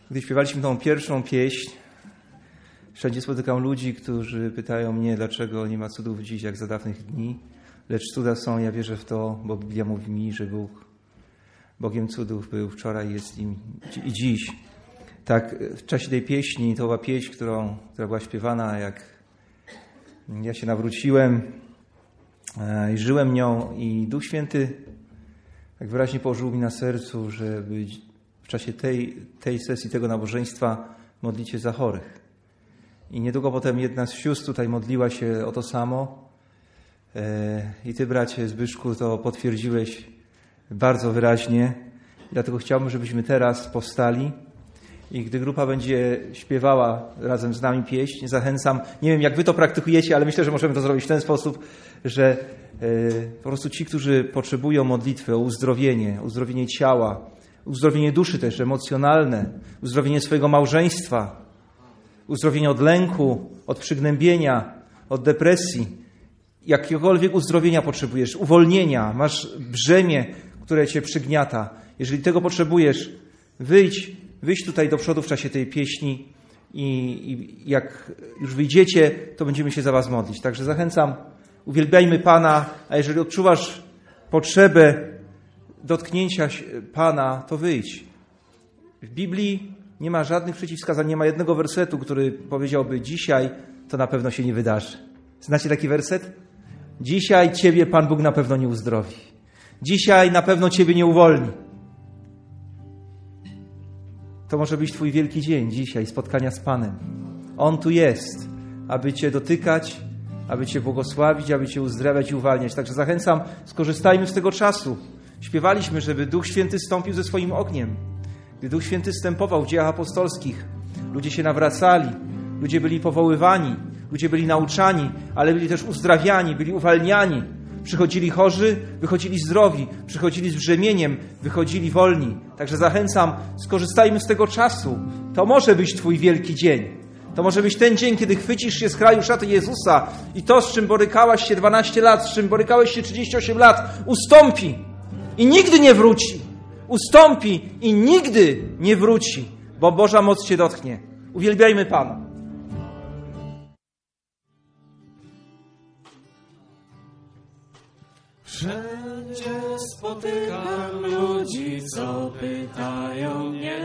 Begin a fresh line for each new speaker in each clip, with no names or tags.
Gdy śpiewaliśmy tą pierwszą pieśń, wszędzie spotykam ludzi, którzy pytają mnie, dlaczego nie ma cudów dziś jak za dawnych dni. Lecz cuda są, ja wierzę w to, bo Biblia mówi mi, że Bóg Bogiem cudów był wczoraj, jest nim i dziś. Tak, w czasie tej pieśni, to była pieśń, która była śpiewana, jak ja się nawróciłem i żyłem nią, i Duch Święty tak wyraźnie położył mi na sercu, żeby w czasie tej sesji, tego nabożeństwa modlić się za chorych. I niedługo potem jedna z sióstr tutaj modliła się o to samo. I ty, bracie Zbyszku, to potwierdziłeś bardzo wyraźnie. Dlatego chciałbym, żebyśmy teraz powstali i gdy grupa będzie śpiewała razem z nami pieśń, zachęcam, nie wiem jak wy to praktykujecie, ale myślę, że możemy to zrobić w ten sposób, że po prostu ci, którzy potrzebują modlitwy o uzdrowienie ciała, uzdrowienie duszy też emocjonalne, uzdrowienie swojego małżeństwa, uzdrowienie od lęku, od przygnębienia, od depresji, jakiegokolwiek uzdrowienia potrzebujesz, uwolnienia, masz brzemię, które cię przygniata. Jeżeli tego potrzebujesz, wyjdź tutaj do przodu w czasie tej pieśni i jak już wyjdziecie, to będziemy się za was modlić. Także zachęcam, uwielbiajmy Pana, a jeżeli odczuwasz potrzebę dotknięcia Pana, to wyjdź. W Biblii nie ma żadnych przeciwwskazań, nie ma jednego wersetu, który powiedziałby dzisiaj to na pewno się nie wydarzy. Znacie taki werset? Dzisiaj ciebie Pan Bóg na pewno nie uzdrowi. Dzisiaj na pewno ciebie nie uwolni. To może być twój wielki dzień dzisiaj, spotkania z Panem. On tu jest, aby cię dotykać, aby cię błogosławić, aby cię uzdrawiać i uwalniać. Także zachęcam, skorzystajmy z tego czasu. Śpiewaliśmy, żeby Duch Święty zstąpił ze swoim ogniem. Gdy Duch Święty wstępował w dziejach apostolskich, ludzie się nawracali, ludzie byli powoływani, ludzie byli nauczani, ale byli też uzdrawiani, byli uwalniani. Przychodzili chorzy, wychodzili zdrowi, przychodzili z brzemieniem, wychodzili wolni. Także zachęcam, skorzystajmy z tego czasu. To może być twój wielki dzień. To może być ten dzień, kiedy chwycisz się z kraju szaty Jezusa i to, z czym borykałaś się 12 lat, z czym borykałeś się 38 lat, ustąpi i nigdy nie wróci. Ustąpi i nigdy nie wróci, bo Boża moc cię dotknie. Uwielbiajmy Pana.
Wszędzie spotykam ludzi, co pytają mnie,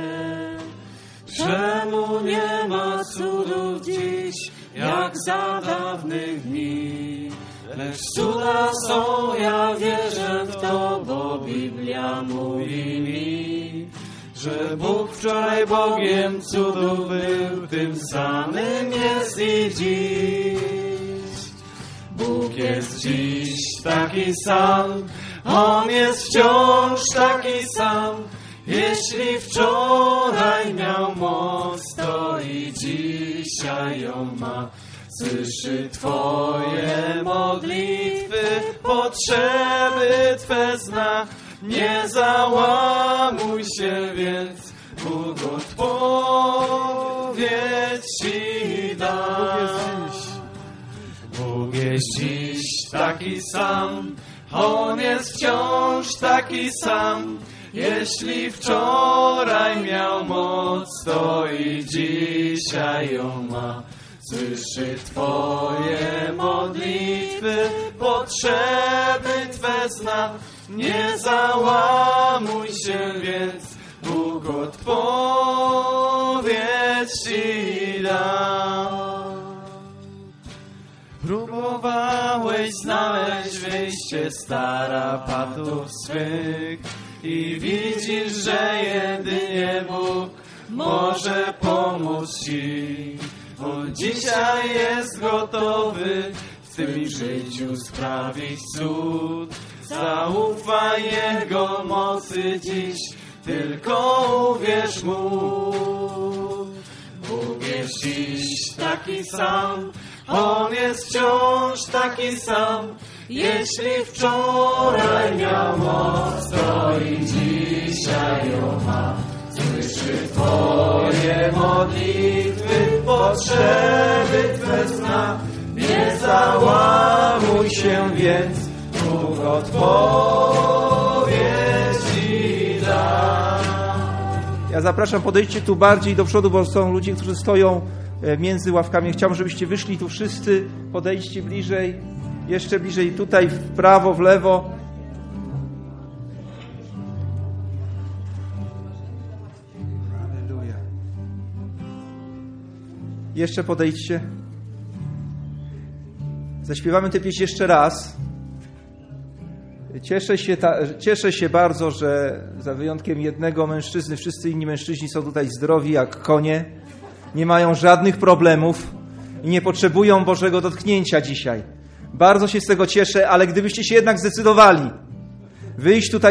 czemu nie ma cudów dziś, jak za dawnych dni. Lecz cuda są, ja wierzę w to, bo Biblia mówi mi, że Bóg wczoraj Bogiem cudów był, tym samym jest i dziś. Bóg jest dziś taki sam, On jest wciąż taki sam. Jeśli wczoraj miał moc, to i dzisiaj ją ma. Słyszy Twoje modlitwy, potrzeby Twe zna. Nie załamuj się więc, Bóg odpowiedź Ci da. Bóg jest dziś taki sam, On jest wciąż taki sam. Jeśli wczoraj miał moc, to i dzisiaj ją ma. Słyszy Twoje modlitwy, potrzeby Twe zna. Nie załamuj się więc, Bóg odpowiedź Ci da. Próbowałeś znaleźć wyjście z tarapatów swych i widzisz, że jedynie Bóg może pomóc Ci. On dzisiaj jest gotowy w Twoim życiu sprawić cud. Zaufaj Jego mocy dziś, tylko uwierz Mu. Bóg jest dziś taki sam, On jest wciąż taki sam. Jeśli wczoraj miał moc, to i dzisiaj ją ma. Słyszy Twoje modlitwy, potrzeby Twe zna. Nie załamuj się więc, Bóg odpowiedzi da.
Ja zapraszam, podejdźcie tu bardziej do przodu, bo są ludzie, którzy stoją między ławkami. Chciałbym, żebyście wyszli tu wszyscy. Podejdźcie bliżej, jeszcze bliżej, tutaj w prawo, w lewo. Halleluja. Jeszcze podejdźcie. Zaśpiewamy tę pieśń jeszcze raz. Cieszę się bardzo, że za wyjątkiem jednego mężczyzny, wszyscy inni mężczyźni są tutaj zdrowi jak konie, nie mają żadnych problemów i nie potrzebują Bożego dotknięcia dzisiaj. Bardzo się z tego cieszę, ale gdybyście się jednak zdecydowali wyjść tutaj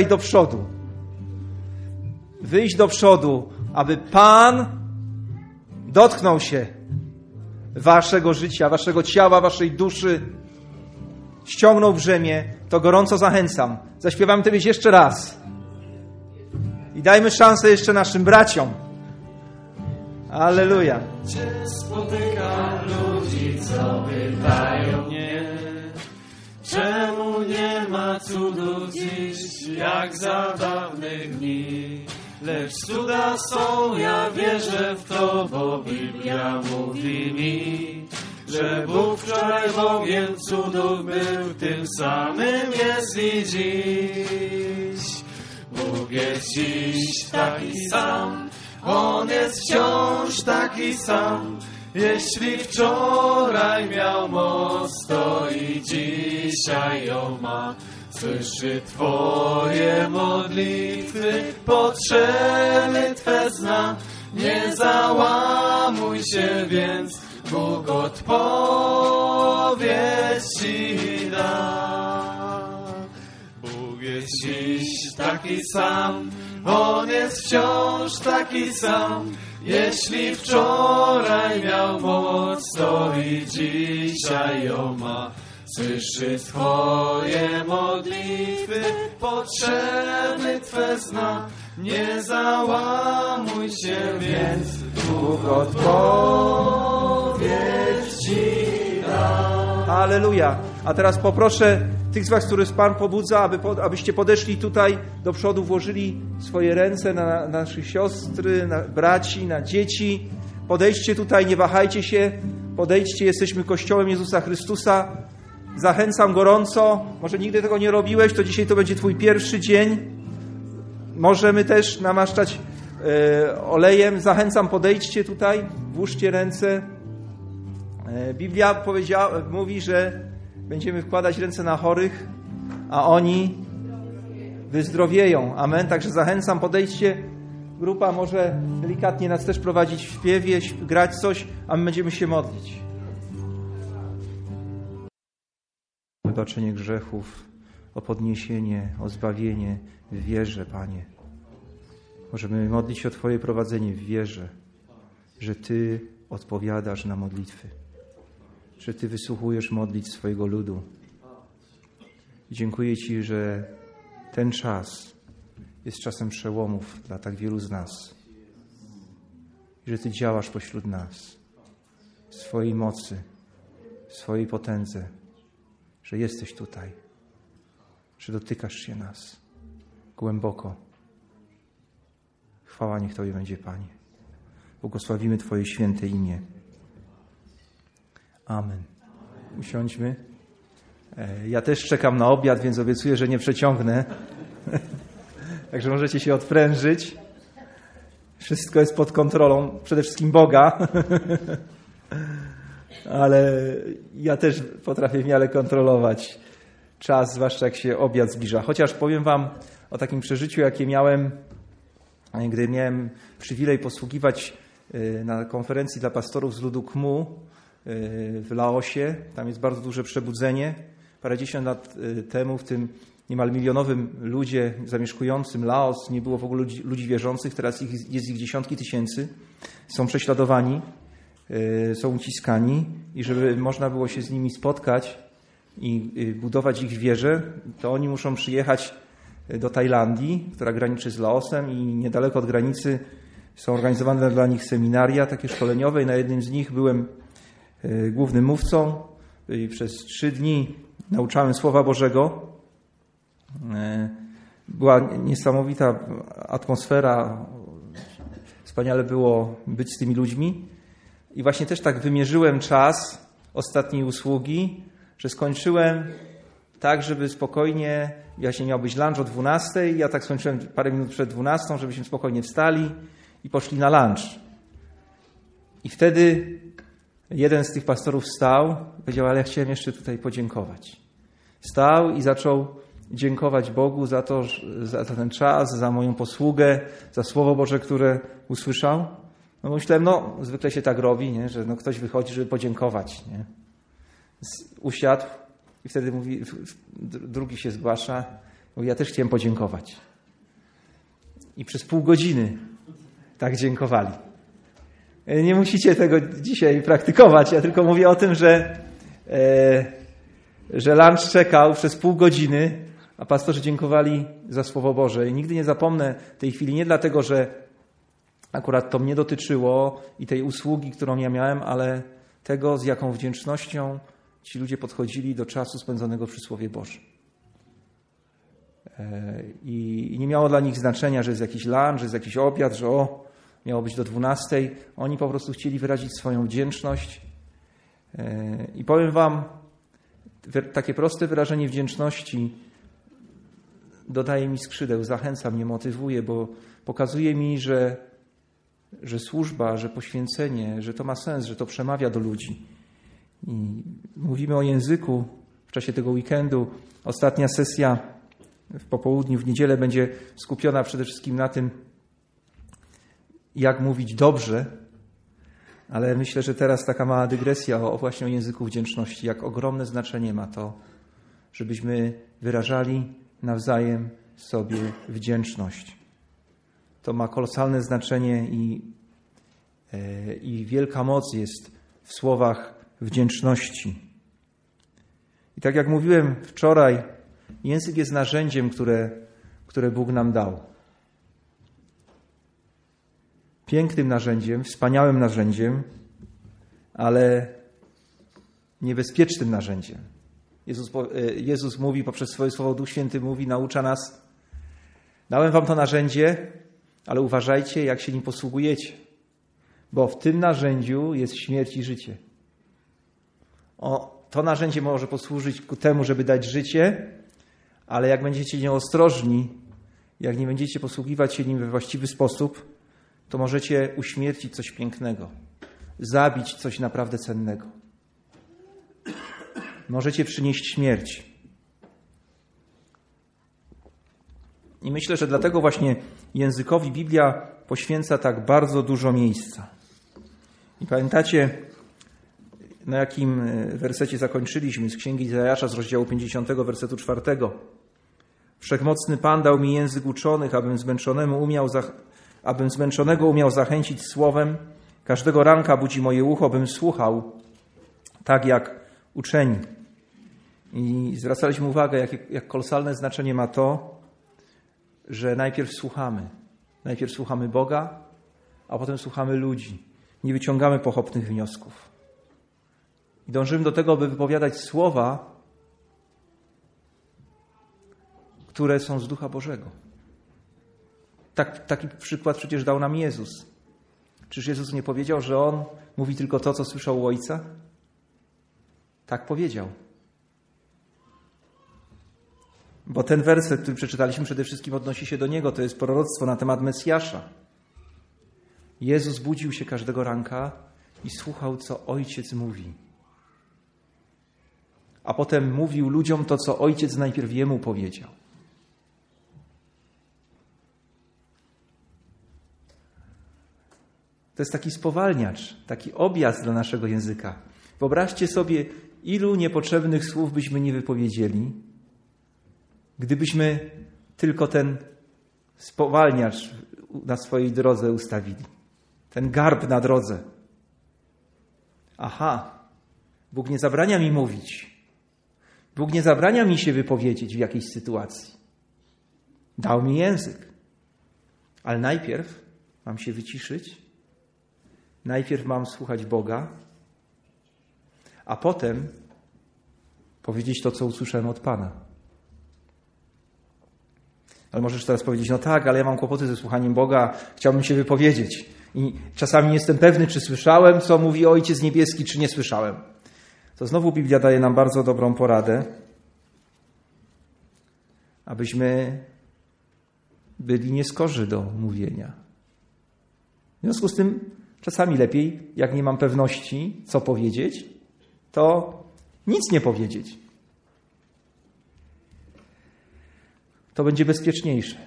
do przodu, aby Pan dotknął się waszego życia, waszego ciała, waszej duszy, ściągnął brzemię, to gorąco zachęcam. Zaśpiewamy tę pieśń jeszcze raz. I dajmy szansę jeszcze naszym braciom. Alleluja.
Cię spotykam ludzi, co pytają mnie, czemu nie ma cudów dziś, jak za dawnych dni. Lecz cuda są, ja wierzę w to, bo Biblia mówi mi, że Bóg wczoraj Bogiem cudów był, tym samym jest i dziś. Bóg jest dziś taki sam, On jest wciąż taki sam. Jeśli wczoraj miał moc, to i dzisiaj ją ma. Słyszy Twoje modlitwy, potrzeby Twe zna. Nie załamuj się więc, Bóg odpowiedź Ci da. Bóg jest dziś taki sam, On jest wciąż taki sam. Jeśli wczoraj miał moc, to i dzisiaj ją ma. Słyszy Twoje modlitwy, potrzeby Twe zna. Nie załamuj się więc, Bóg odpowiedź Ci da.
Halleluja. A teraz poproszę tych z was, których Pan pobudza, abyście podeszli tutaj do przodu, włożyli swoje ręce na naszych siostry, na braci, na dzieci. Podejdźcie tutaj, nie wahajcie się. Podejdźcie, jesteśmy Kościołem Jezusa Chrystusa. Zachęcam gorąco. Może nigdy tego nie robiłeś, to dzisiaj to będzie Twój pierwszy dzień. Możemy też namaszczać olejem. Zachęcam, podejdźcie tutaj, włóżcie ręce. Biblia mówi, że będziemy wkładać ręce na chorych, a oni wyzdrowieją. Amen. Także zachęcam, podejdźcie. Grupa może delikatnie nas też prowadzić w śpiewie, grać coś, a my będziemy się modlić. O wybaczenie grzechów, o podniesienie, o zbawienie w wierze, Panie. Możemy modlić się o Twoje prowadzenie w wierze, że Ty odpowiadasz na modlitwy, że Ty wysłuchujesz modlitw swojego ludu. Dziękuję Ci, że ten czas jest czasem przełomów dla tak wielu z nas. I że Ty działasz pośród nas w swojej mocy, w swojej potędze, że jesteś tutaj, że dotykasz się nas głęboko. Chwała niech Tobie będzie, Panie. Błogosławimy Twoje święte imię. Amen. Usiądźmy. Ja też czekam na obiad, więc obiecuję, że nie przeciągnę. Także możecie się odprężyć. Wszystko jest pod kontrolą, przede wszystkim Boga. Ale ja też potrafię w miarę kontrolować czas, zwłaszcza jak się obiad zbliża. Chociaż powiem Wam o takim przeżyciu, jakie miałem, gdy miałem przywilej posługiwać na konferencji dla pastorów z ludu Khmu w Laosie. Tam jest bardzo duże przebudzenie. Parędziesiąt lat temu w tym niemal milionowym ludzie zamieszkującym Laos nie było w ogóle ludzi wierzących. Teraz jest ich dziesiątki tysięcy. Są prześladowani, są uciskani i żeby można było się z nimi spotkać i budować ich w wierze, to oni muszą przyjechać do Tajlandii, która graniczy z Laosem, i niedaleko od granicy są organizowane dla nich seminaria takie szkoleniowe i na jednym z nich byłem głównym mówcą i przez 3 dni nauczałem Słowa Bożego. Była niesamowita atmosfera Wspaniale było być z tymi ludźmi. I właśnie też tak wymierzyłem czas ostatniej usługi, że skończyłem tak, żeby spokojnie, właśnie miał być lunch o 12:00, ja tak skończyłem parę minut przed 12:00, żebyśmy spokojnie wstali i poszli na lunch. I wtedy jeden z tych pastorów wstał i powiedział, ale ja chciałem jeszcze tutaj podziękować. Wstał i zaczął dziękować Bogu za to, za ten czas, za moją posługę, za Słowo Boże, które usłyszał. No myślałem, zwykle się tak robi, nie? Że ktoś wychodzi, żeby podziękować. Nie? Usiadł i wtedy mówi, drugi się zgłasza, mówi, ja też chciałem podziękować. I przez pół godziny tak dziękowali. Nie musicie tego dzisiaj praktykować, ja tylko mówię o tym, że lunch czekał przez pół godziny, a pastorzy dziękowali za Słowo Boże. I nigdy nie zapomnę tej chwili, nie dlatego, że akurat to mnie dotyczyło i tej usługi, którą ja miałem, ale tego, z jaką wdzięcznością ci ludzie podchodzili do czasu spędzonego przy Słowie Bożym. I nie miało dla nich znaczenia, że jest jakiś lunch, że jest jakiś obiad, że miało być do 12:00. Oni po prostu chcieli wyrazić swoją wdzięczność. I powiem wam, takie proste wyrażenie wdzięczności dodaje mi skrzydeł, zachęca mnie, motywuje, bo pokazuje mi, że służba, że poświęcenie, że to ma sens, że to przemawia do ludzi. I mówimy o języku w czasie tego weekendu. Ostatnia sesja w popołudniu, w niedzielę będzie skupiona przede wszystkim na tym, jak mówić dobrze, ale myślę, że teraz taka mała dygresja właśnie o języku wdzięczności, jak ogromne znaczenie ma to, żebyśmy wyrażali nawzajem sobie wdzięczność. To ma kolosalne znaczenie i wielka moc jest w słowach wdzięczności. I tak jak mówiłem wczoraj, język jest narzędziem, które Bóg nam dał. Pięknym narzędziem, wspaniałym narzędziem, ale niebezpiecznym narzędziem. Jezus mówi poprzez swoje słowo, Duch Święty mówi, naucza nas, dałem wam to narzędzie, ale uważajcie, jak się nim posługujecie, bo w tym narzędziu jest śmierć i życie. To narzędzie może posłużyć ku temu, żeby dać życie, ale jak będziecie nieostrożni, jak nie będziecie posługiwać się nim we właściwy sposób, to możecie uśmiercić coś pięknego, zabić coś naprawdę cennego. Możecie przynieść śmierć. I myślę, że dlatego właśnie językowi Biblia poświęca tak bardzo dużo miejsca. I pamiętacie, na jakim wersecie zakończyliśmy z Księgi Izajasza z rozdziału 50, wersetu 4. Wszechmocny Pan dał mi język uczonych, abym zmęczonego umiał zachęcić słowem. Każdego ranka budzi moje ucho, bym słuchał, tak jak uczeni. I zwracaliśmy uwagę, jak kolosalne znaczenie ma to, że najpierw słuchamy. Najpierw słuchamy Boga, a potem słuchamy ludzi. Nie wyciągamy pochopnych wniosków. I dążymy do tego, by wypowiadać słowa, które są z Ducha Bożego. Taki przykład przecież dał nam Jezus. Czyż Jezus nie powiedział, że On mówi tylko to, co słyszał u Ojca? Tak powiedział. Bo ten werset, który przeczytaliśmy, przede wszystkim odnosi się do Niego. To jest proroctwo na temat Mesjasza. Jezus budził się każdego ranka i słuchał, co Ojciec mówi. A potem mówił ludziom to, co Ojciec najpierw Jemu powiedział. To jest taki spowalniacz, taki objazd dla naszego języka. Wyobraźcie sobie, ilu niepotrzebnych słów byśmy nie wypowiedzieli, gdybyśmy tylko ten spowalniacz na swojej drodze ustawili. Ten garb na drodze. Aha, Bóg nie zabrania mi mówić. Bóg nie zabrania mi się wypowiedzieć w jakiejś sytuacji. Dał mi język. Ale najpierw mam się wyciszyć. Najpierw mam słuchać Boga, a potem powiedzieć to, co usłyszałem od Pana. Ale możesz teraz powiedzieć, no tak, ale ja mam kłopoty ze słuchaniem Boga, chciałbym się wypowiedzieć. I czasami nie jestem pewny, czy słyszałem, co mówi Ojciec Niebieski, czy nie słyszałem. To znowu Biblia daje nam bardzo dobrą poradę, abyśmy byli nieskorzy do mówienia. W związku z tym czasami lepiej, jak nie mam pewności, co powiedzieć, to nic nie powiedzieć. To będzie bezpieczniejsze.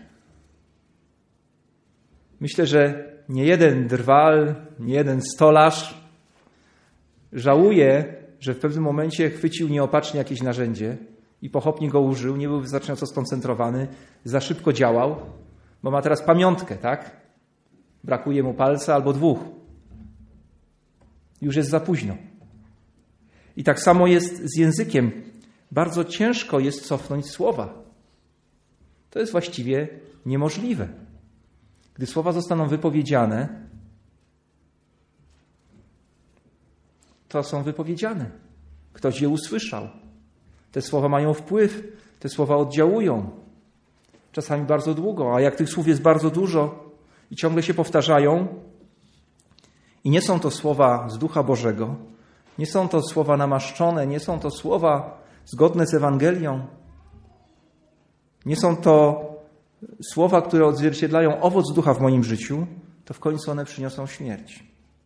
Myślę, że nie jeden drwal, nie jeden stolarz żałuje, że w pewnym momencie chwycił nieopatrznie jakieś narzędzie i pochopnie go użył, nie był wystarczająco skoncentrowany, za szybko działał, bo ma teraz pamiątkę, tak? Brakuje mu palca albo dwóch. Już jest za późno. I tak samo jest z językiem. Bardzo ciężko jest cofnąć słowa. To jest właściwie niemożliwe. Gdy słowa zostaną wypowiedziane, to są wypowiedziane. Ktoś je usłyszał. Te słowa mają wpływ, te słowa oddziałują. Czasami bardzo długo, a jak tych słów jest bardzo dużo i ciągle się powtarzają, i nie są to słowa z Ducha Bożego, nie są to słowa namaszczone, nie są to słowa zgodne z Ewangelią, nie są to słowa, które odzwierciedlają owoc Ducha w moim życiu, to w końcu one przyniosą śmierć.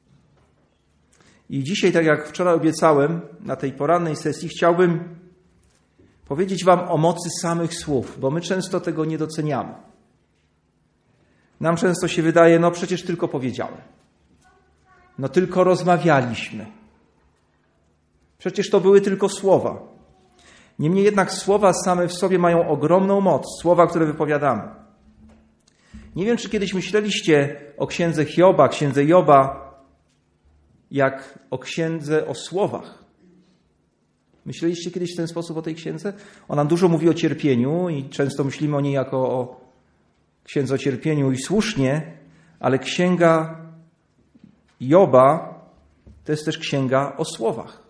I dzisiaj, tak jak wczoraj obiecałem, na tej porannej sesji chciałbym powiedzieć wam o mocy samych słów, bo my często tego nie doceniamy. Nam często się wydaje, no przecież tylko powiedziałem. No tylko rozmawialiśmy. Przecież to były tylko słowa. Niemniej jednak słowa same w sobie mają ogromną moc. Słowa, które wypowiadamy. Nie wiem, czy kiedyś myśleliście o księdze Hioba, księdze Joba, jak o księdze o słowach. Myśleliście kiedyś w ten sposób o tej księdze? Ona dużo mówi o cierpieniu i często myślimy o niej jako o księdze o cierpieniu i słusznie, ale księga Joba to jest też księga o słowach.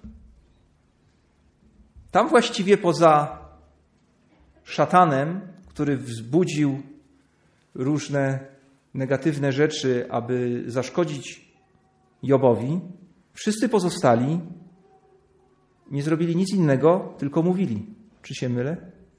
Tam właściwie poza szatanem, który wzbudził różne negatywne rzeczy, aby zaszkodzić Jobowi, wszyscy pozostali nie zrobili nic innego, tylko mówili. Czy się mylę?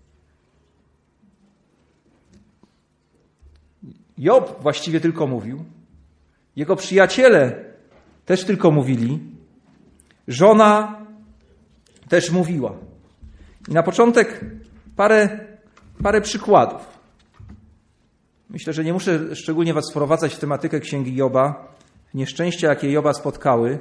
Job właściwie tylko mówił. Jego przyjaciele też tylko mówili. Żona też mówiła. I na początek parę przykładów. Myślę, że nie muszę szczególnie was wprowadzać w tematykę księgi Joba, nieszczęścia, jakie Joba spotkały.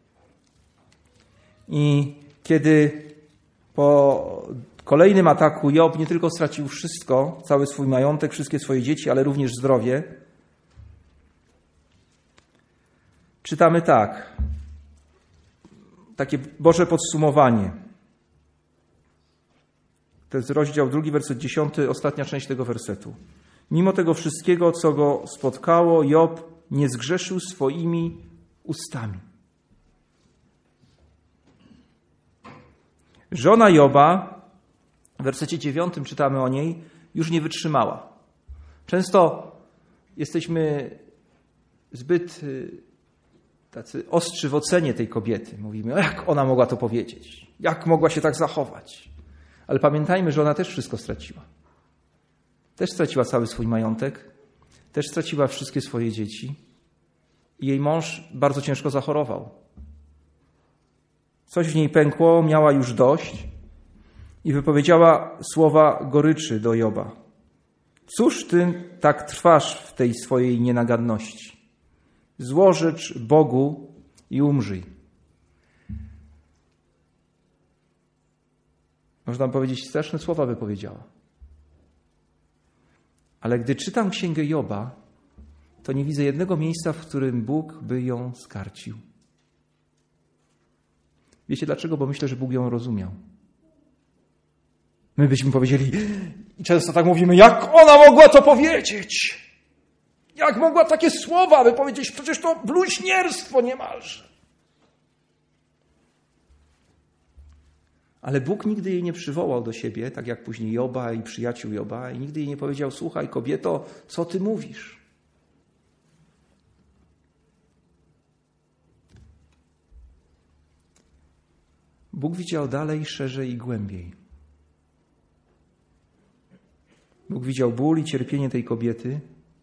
I kiedy po kolejnym ataku Job nie tylko stracił wszystko, cały swój majątek, wszystkie swoje dzieci, ale również zdrowie, czytamy tak, takie Boże podsumowanie. To jest rozdział 2, werset 10, ostatnia część tego wersetu. Mimo tego wszystkiego, co go spotkało, Job nie zgrzeszył swoimi ustami. Żona Joba, w wersecie 9 czytamy o niej, już nie wytrzymała. Często jesteśmy zbyt tacy ostrzy w ocenie tej kobiety. Mówimy, jak ona mogła to powiedzieć? Jak mogła się tak zachować? Ale pamiętajmy, że ona też wszystko straciła. Też straciła cały swój majątek, też straciła wszystkie swoje dzieci i jej mąż bardzo ciężko zachorował. Coś w niej pękło, miała już dość i wypowiedziała słowa goryczy do Joba. Cóż ty tak trwasz w tej swojej nienagadności? Złożycz Bogu i umrzyj. Można powiedzieć, straszne słowa wypowiedziała. Ale gdy czytam księgę Joba, to nie widzę jednego miejsca, w którym Bóg by ją skarcił. Wiecie dlaczego? Bo myślę, że Bóg ją rozumiał. My byśmy powiedzieli, i często tak mówimy, jak ona mogła to powiedzieć? Jak mogła takie słowa wypowiedzieć? Przecież to bluźnierstwo niemalże. Ale Bóg nigdy jej nie przywołał do siebie, tak jak później Joba i przyjaciół Joba, i nigdy jej nie powiedział, słuchaj kobieto, co ty mówisz? Bóg widział dalej, szerzej i głębiej. Bóg widział ból i cierpienie tej kobiety.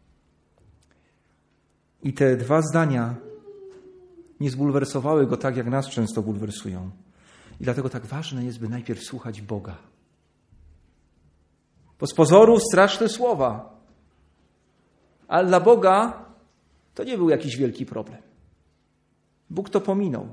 I te 2 zdania nie zbulwersowały go tak, jak nas często bulwersują. I dlatego tak ważne jest, by najpierw słuchać Boga. Bo z pozoru straszne słowa. Ale dla Boga to nie był jakiś wielki problem. Bóg to pominął.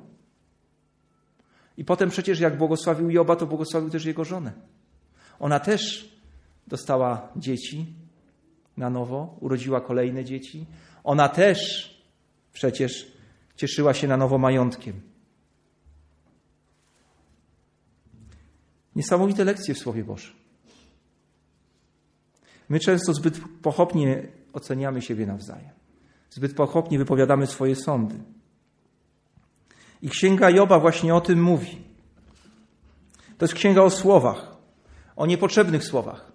I potem przecież jak błogosławił Joba, to błogosławił też jego żonę. Ona też dostała dzieci na nowo, urodziła kolejne dzieci. Ona też przecież cieszyła się na nowo majątkiem. Niesamowite lekcje w Słowie Bożym. My często zbyt pochopnie oceniamy siebie nawzajem. Zbyt pochopnie wypowiadamy swoje sądy. I Księga Joba właśnie o tym mówi. To jest księga o słowach, o niepotrzebnych słowach.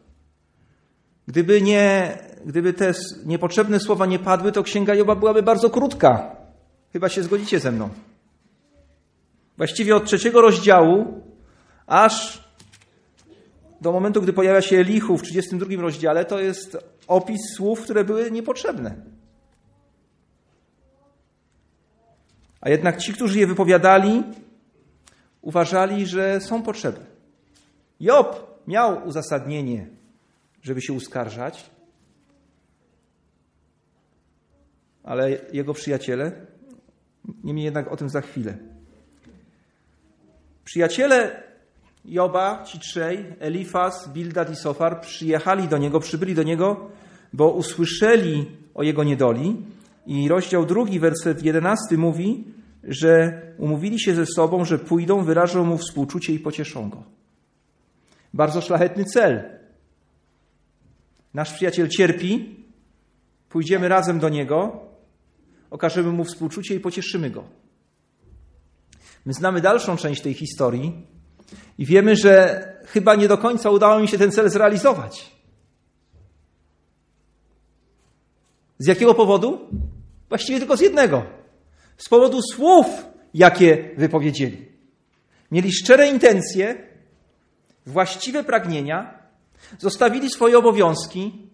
Gdyby te niepotrzebne słowa nie padły, to Księga Joba byłaby bardzo krótka. Chyba się zgodzicie ze mną. Właściwie od 3 rozdziału aż do momentu, gdy pojawia się Elihu w 32 rozdziale, to jest opis słów, które były niepotrzebne. A jednak ci, którzy je wypowiadali, uważali, że są potrzebne. Job miał uzasadnienie, żeby się uskarżać, ale jego przyjaciele, niemniej jednak o tym za chwilę. Przyjaciele Joba, ci 3, Elifaz, Bildad i Sofar, przybyli do niego, bo usłyszeli o jego niedoli. I rozdział 2, werset 11 mówi, że umówili się ze sobą, że pójdą, wyrażą mu współczucie i pocieszą go. Bardzo szlachetny cel. Nasz przyjaciel cierpi, pójdziemy razem do niego, okażemy mu współczucie i pocieszymy go. My znamy dalszą część tej historii i wiemy, że chyba nie do końca udało mi się ten cel zrealizować. Z jakiego powodu? Właściwie tylko z jednego. Z powodu słów, jakie wypowiedzieli. Mieli szczere intencje, właściwe pragnienia, zostawili swoje obowiązki,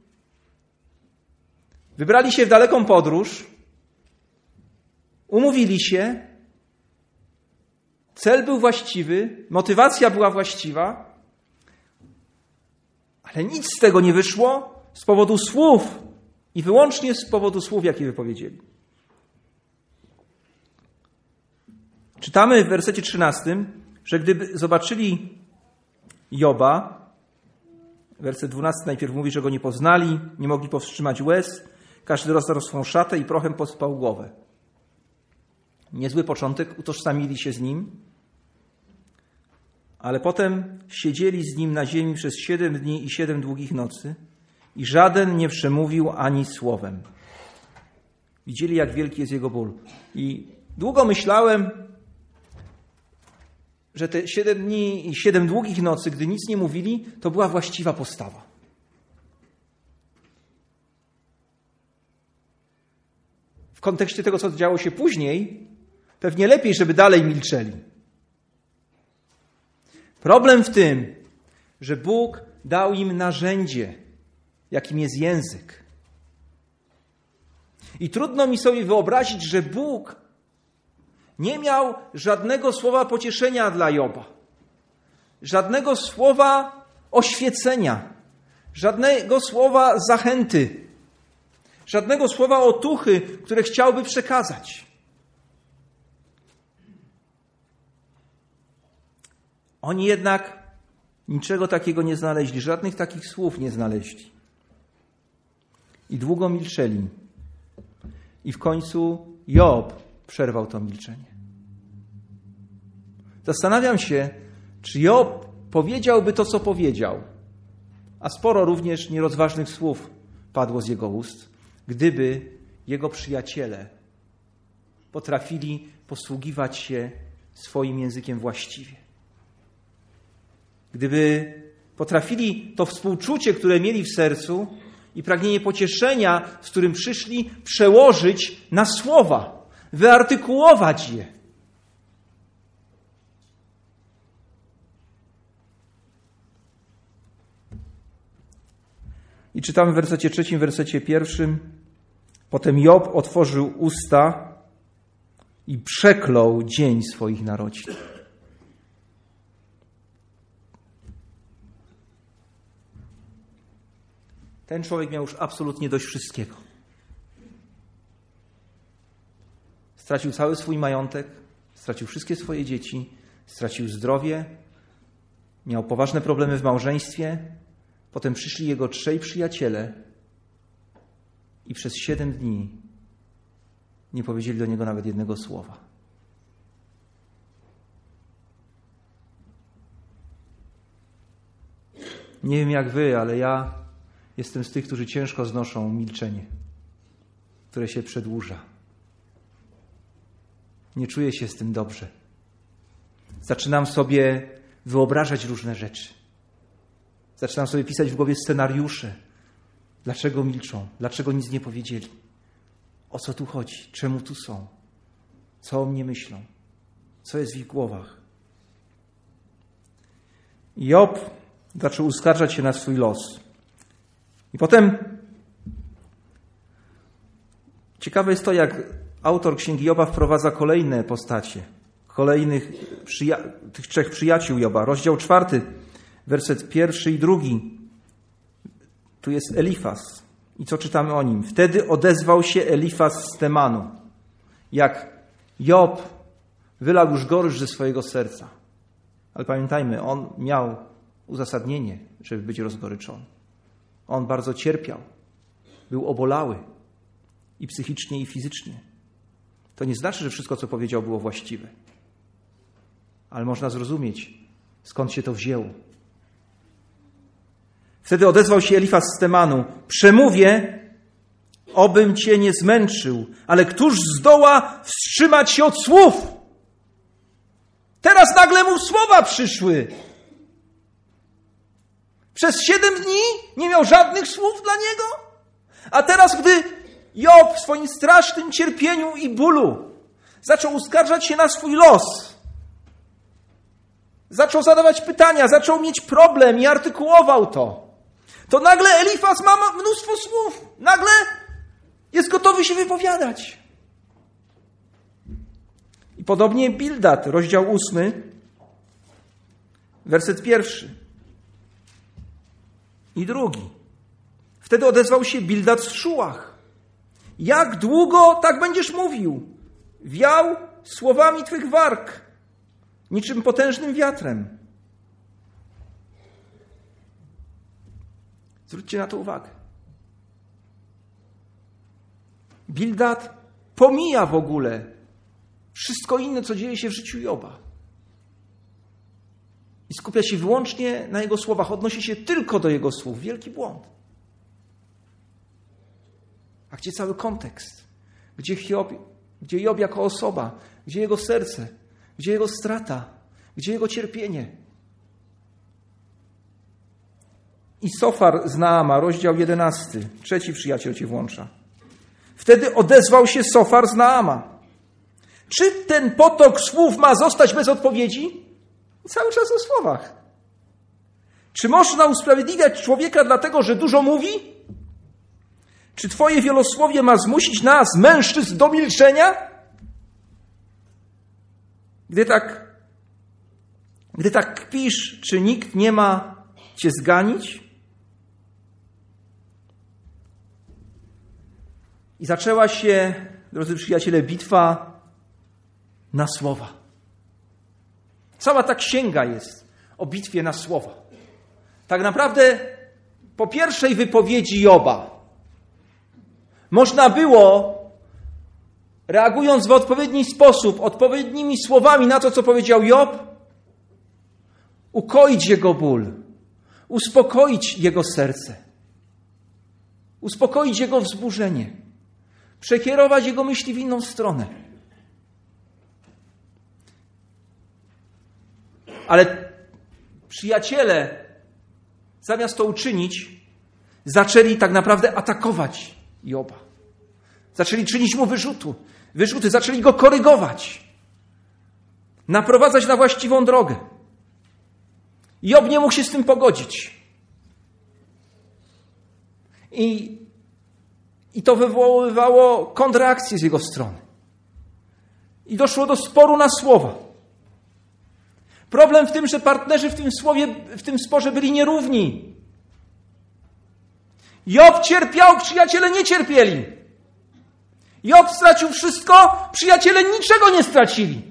wybrali się w daleką podróż, umówili się, cel był właściwy, motywacja była właściwa, ale nic z tego nie wyszło z powodu słów i wyłącznie z powodu słów, jakie wypowiedzieli. Czytamy w wersecie 13, że gdyby zobaczyli Joba, werset 12 najpierw mówi, że go nie poznali, nie mogli powstrzymać łez, każdy rozdarł swą szatę i prochem posypał głowę. Niezły początek, utożsamili się z nim, ale potem siedzieli z nim na ziemi przez 7 dni i 7 długich nocy i żaden nie przemówił ani słowem. Widzieli, jak wielki jest jego ból. I długo myślałem, że te 7 dni i 7 długich nocy, gdy nic nie mówili, to była właściwa postawa. W kontekście tego, co działo się później, pewnie lepiej, żeby dalej milczeli. Problem w tym, że Bóg dał im narzędzie, jakim jest język. I trudno mi sobie wyobrazić, że Bóg nie miał żadnego słowa pocieszenia dla Joba, żadnego słowa oświecenia, żadnego słowa zachęty, żadnego słowa otuchy, które chciałby przekazać. Oni jednak niczego takiego nie znaleźli, żadnych takich słów nie znaleźli. I długo milczeli. I w końcu Job przerwał to milczenie. Zastanawiam się, czy Job powiedziałby to, co powiedział, a sporo również nierozważnych słów padło z jego ust, gdyby jego przyjaciele potrafili posługiwać się swoim językiem właściwie. Gdyby potrafili to współczucie, które mieli w sercu i pragnienie pocieszenia, z którym przyszli, przełożyć na słowa, wyartykułować je. I czytamy w wersecie 3, w wersecie 1. Potem Job otworzył usta i przeklął dzień swoich narodzin. Ten człowiek miał już absolutnie dość wszystkiego. Stracił cały swój majątek, stracił wszystkie swoje dzieci, stracił zdrowie, miał poważne problemy w małżeństwie. Potem przyszli jego 3 przyjaciele i przez 7 dni nie powiedzieli do niego nawet jednego słowa. Nie wiem jak wy, ale ja jestem z tych, którzy ciężko znoszą milczenie, które się przedłuża. Nie czuję się z tym dobrze. Zaczynam sobie wyobrażać różne rzeczy. Zaczynam sobie pisać w głowie scenariusze. Dlaczego milczą? Dlaczego nic nie powiedzieli? O co tu chodzi? Czemu tu są? Co o mnie myślą? Co jest w ich głowach? Job zaczął uskarżać się na swój los. I potem ciekawe jest to, jak autor Księgi Joba wprowadza kolejne postacie, kolejnych tych 3 przyjaciół Joba. Rozdział 4, werset 1 i 2. Tu jest Elifaz. I co czytamy o nim? Wtedy odezwał się Elifaz z Temanu. Jak Job wylał już gorycz ze swojego serca. Ale pamiętajmy, on miał uzasadnienie, żeby być rozgoryczony. On bardzo cierpiał. Był obolały i psychicznie, i fizycznie. To nie znaczy, że wszystko, co powiedział, było właściwe. Ale można zrozumieć, skąd się to wzięło. Wtedy odezwał się Elifaz z Temanu. Przemówię, obym cię nie zmęczył, ale któż zdoła wstrzymać się od słów? Teraz nagle mu słowa przyszły. Przez 7 dni nie miał żadnych słów dla niego. A teraz, gdy Job w swoim strasznym cierpieniu i bólu zaczął uskarżać się na swój los, zaczął zadawać pytania, zaczął mieć problem i artykułował to nagle Elifaz ma mnóstwo słów. Nagle jest gotowy się wypowiadać. I podobnie Bildad, rozdział 8, werset 1 i 2. Wtedy odezwał się Bildad w Szułach. Jak długo tak będziesz mówił? Wiał słowami twych warg, niczym potężnym wiatrem. Zwróćcie na to uwagę. Bildad pomija w ogóle wszystko inne, co dzieje się w życiu Joba. I skupia się wyłącznie na jego słowach. Odnosi się tylko do jego słów. Wielki błąd. A gdzie cały kontekst? Gdzie Job jako osoba? Gdzie jego serce? Gdzie jego strata? Gdzie jego cierpienie? I Sofar z Naama, rozdział 11. 3 przyjaciel cię włącza. Wtedy odezwał się Sofar z Naama. Czy ten potok słów ma zostać bez odpowiedzi? Cały czas o słowach. Czy można usprawiedliwiać człowieka dlatego, że dużo mówi? Czy twoje wielosłowie ma zmusić nas, mężczyzn, do milczenia? Gdy tak kpisz, czy nikt nie ma cię zganić? I zaczęła się, drodzy przyjaciele, bitwa na słowa. Cała ta księga jest o bitwie na słowa. Tak naprawdę po pierwszej wypowiedzi Joba można było, reagując w odpowiedni sposób, odpowiednimi słowami na to, co powiedział Job, ukoić jego ból, uspokoić jego serce, uspokoić jego wzburzenie, przekierować jego myśli w inną stronę. Ale przyjaciele, zamiast to uczynić, zaczęli tak naprawdę atakować Joba. Zaczęli czynić mu wyrzuty, zaczęli go korygować, naprowadzać na właściwą drogę. Job nie mógł się z tym pogodzić. I to wywoływało kontrreakcję z jego strony. I doszło do sporu na słowa. Problem w tym, że partnerzy w tym sporze byli nierówni. Job cierpiał, przyjaciele nie cierpieli. Job stracił wszystko, przyjaciele niczego nie stracili.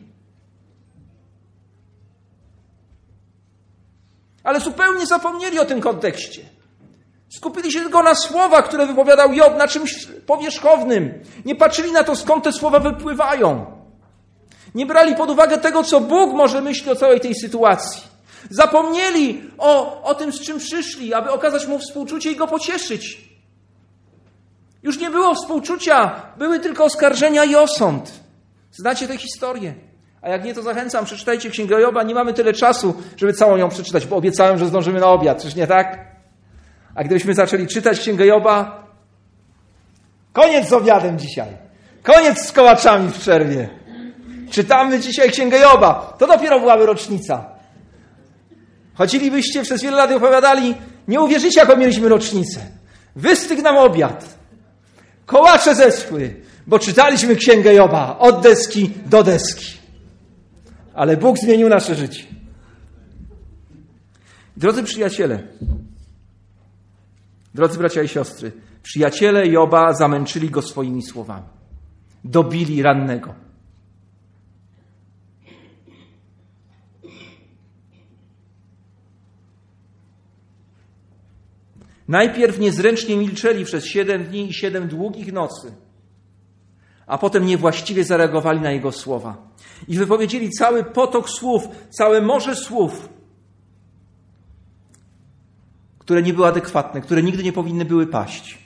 Ale zupełnie zapomnieli o tym kontekście. Skupili się tylko na słowa, które wypowiadał Job, na czymś powierzchownym. Nie patrzyli na to, skąd te słowa wypływają. Nie brali pod uwagę tego, co Bóg może myśli o całej tej sytuacji. Zapomnieli o tym, z czym przyszli, aby okazać mu współczucie i go pocieszyć. Już nie było współczucia, były tylko oskarżenia i osąd. Znacie tę historię. A jak nie, to zachęcam, przeczytajcie Księgę Joba. Nie mamy tyle czasu, żeby całą ją przeczytać, bo obiecałem, że zdążymy na obiad. Czyż nie tak? A gdybyśmy zaczęli czytać Księgę Joba, koniec z obiadem dzisiaj. Koniec z kołaczami w przerwie. Czytamy dzisiaj Księgę Joba. To dopiero byłaby rocznica. Chodzilibyście przez wiele lat i opowiadali, nie uwierzycie, jaką mieliśmy rocznicę. Wystygł nam obiad. Kołacze zeschły, bo czytaliśmy Księgę Joba od deski do deski. Ale Bóg zmienił nasze życie. Drodzy przyjaciele, drodzy bracia i siostry, przyjaciele Joba zamęczyli go swoimi słowami. Dobili rannego. Najpierw niezręcznie milczeli przez 7 dni i 7 długich nocy, a potem niewłaściwie zareagowali na jego słowa. I wypowiedzieli cały potok słów, całe morze słów, które nie były adekwatne, które nigdy nie powinny były paść.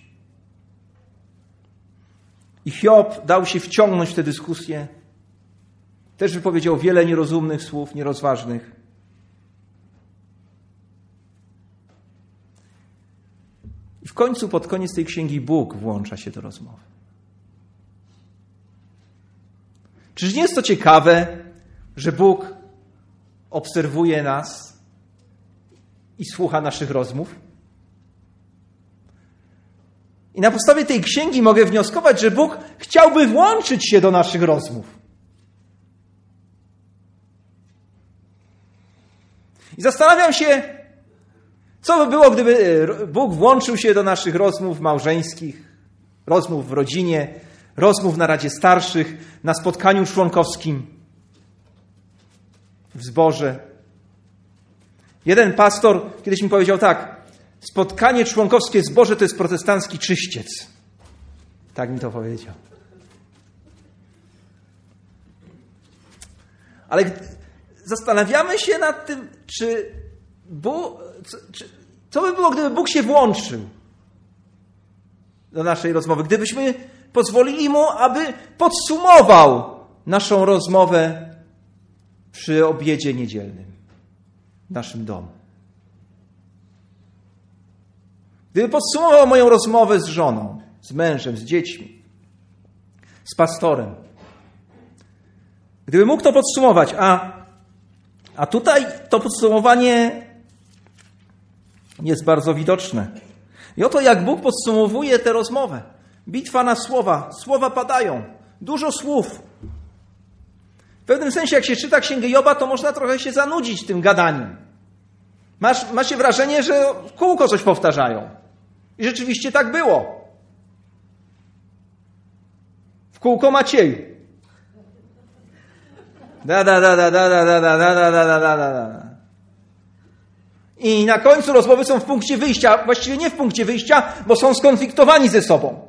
I Hiob dał się wciągnąć w tę dyskusję. Też wypowiedział wiele nierozumnych słów, nierozważnych. I w końcu, pod koniec tej księgi, Bóg włącza się do rozmowy. Czyż nie jest to ciekawe, że Bóg obserwuje nas i słucha naszych rozmów? I na podstawie tej księgi mogę wnioskować, że Bóg chciałby włączyć się do naszych rozmów. I zastanawiam się, co by było, gdyby Bóg włączył się do naszych rozmów małżeńskich, rozmów w rodzinie, rozmów na Radzie Starszych, na spotkaniu członkowskim, w zborze. Jeden pastor kiedyś mi powiedział tak: spotkanie członkowskie w zborze to jest protestancki czyściec. Tak mi to powiedział. Ale zastanawiamy się nad tym, co by było, gdyby Bóg się włączył do naszej rozmowy, gdybyśmy pozwolili Mu, aby podsumował naszą rozmowę przy obiedzie niedzielnym w naszym domu. Gdyby podsumował moją rozmowę z żoną, z mężem, z dziećmi, z pastorem. Gdyby mógł to podsumować, a tutaj to podsumowanie jest bardzo widoczne. I oto jak Bóg podsumowuje tę rozmowę. Bitwa na słowa. Słowa padają. Dużo słów. W pewnym sensie, jak się czyta Księgę Joba, to można trochę się zanudzić tym gadaniem. Ma się wrażenie, że w kółko coś powtarzają. I rzeczywiście tak było. W kółko Macieju. I na końcu rozmowy są w punkcie wyjścia. Właściwie nie w punkcie wyjścia, bo są skonfliktowani ze sobą.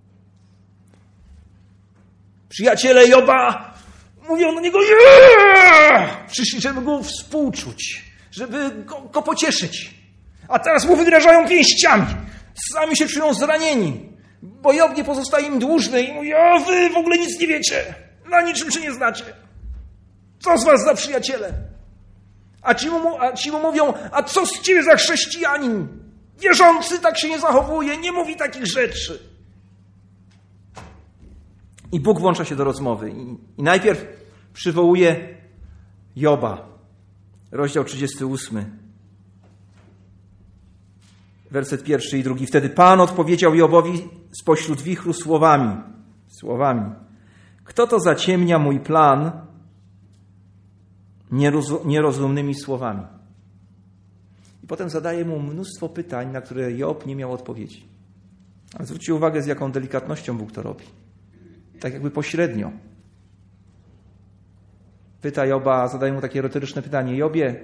Przyjaciele Joba mówią do niego: przyszli, żeby go współczuć, żeby go pocieszyć. A teraz mu wygrażają pięściami. Sami się czują zranieni, bo Job nie pozostaje im dłużny i mówi: a wy w ogóle nic nie wiecie, na niczym się nie znacie. Co z was za przyjaciele? A ci mu mówią: a co z ciebie za chrześcijanin? Wierzący tak się nie zachowuje, nie mówi takich rzeczy. I Bóg włącza się do rozmowy. I najpierw przywołuje Joba. Rozdział 38. werset 1 i 2. Wtedy Pan odpowiedział Jobowi spośród wichru słowami. Kto to zaciemnia mój plan nierozumnymi słowami? I potem zadaje mu mnóstwo pytań, na które Job nie miał odpowiedzi. Ale zwróćcie uwagę, z jaką delikatnością Bóg to robi. Tak jakby pośrednio. Pyta Joba, zadaje mu takie retoryczne pytanie. Jobie,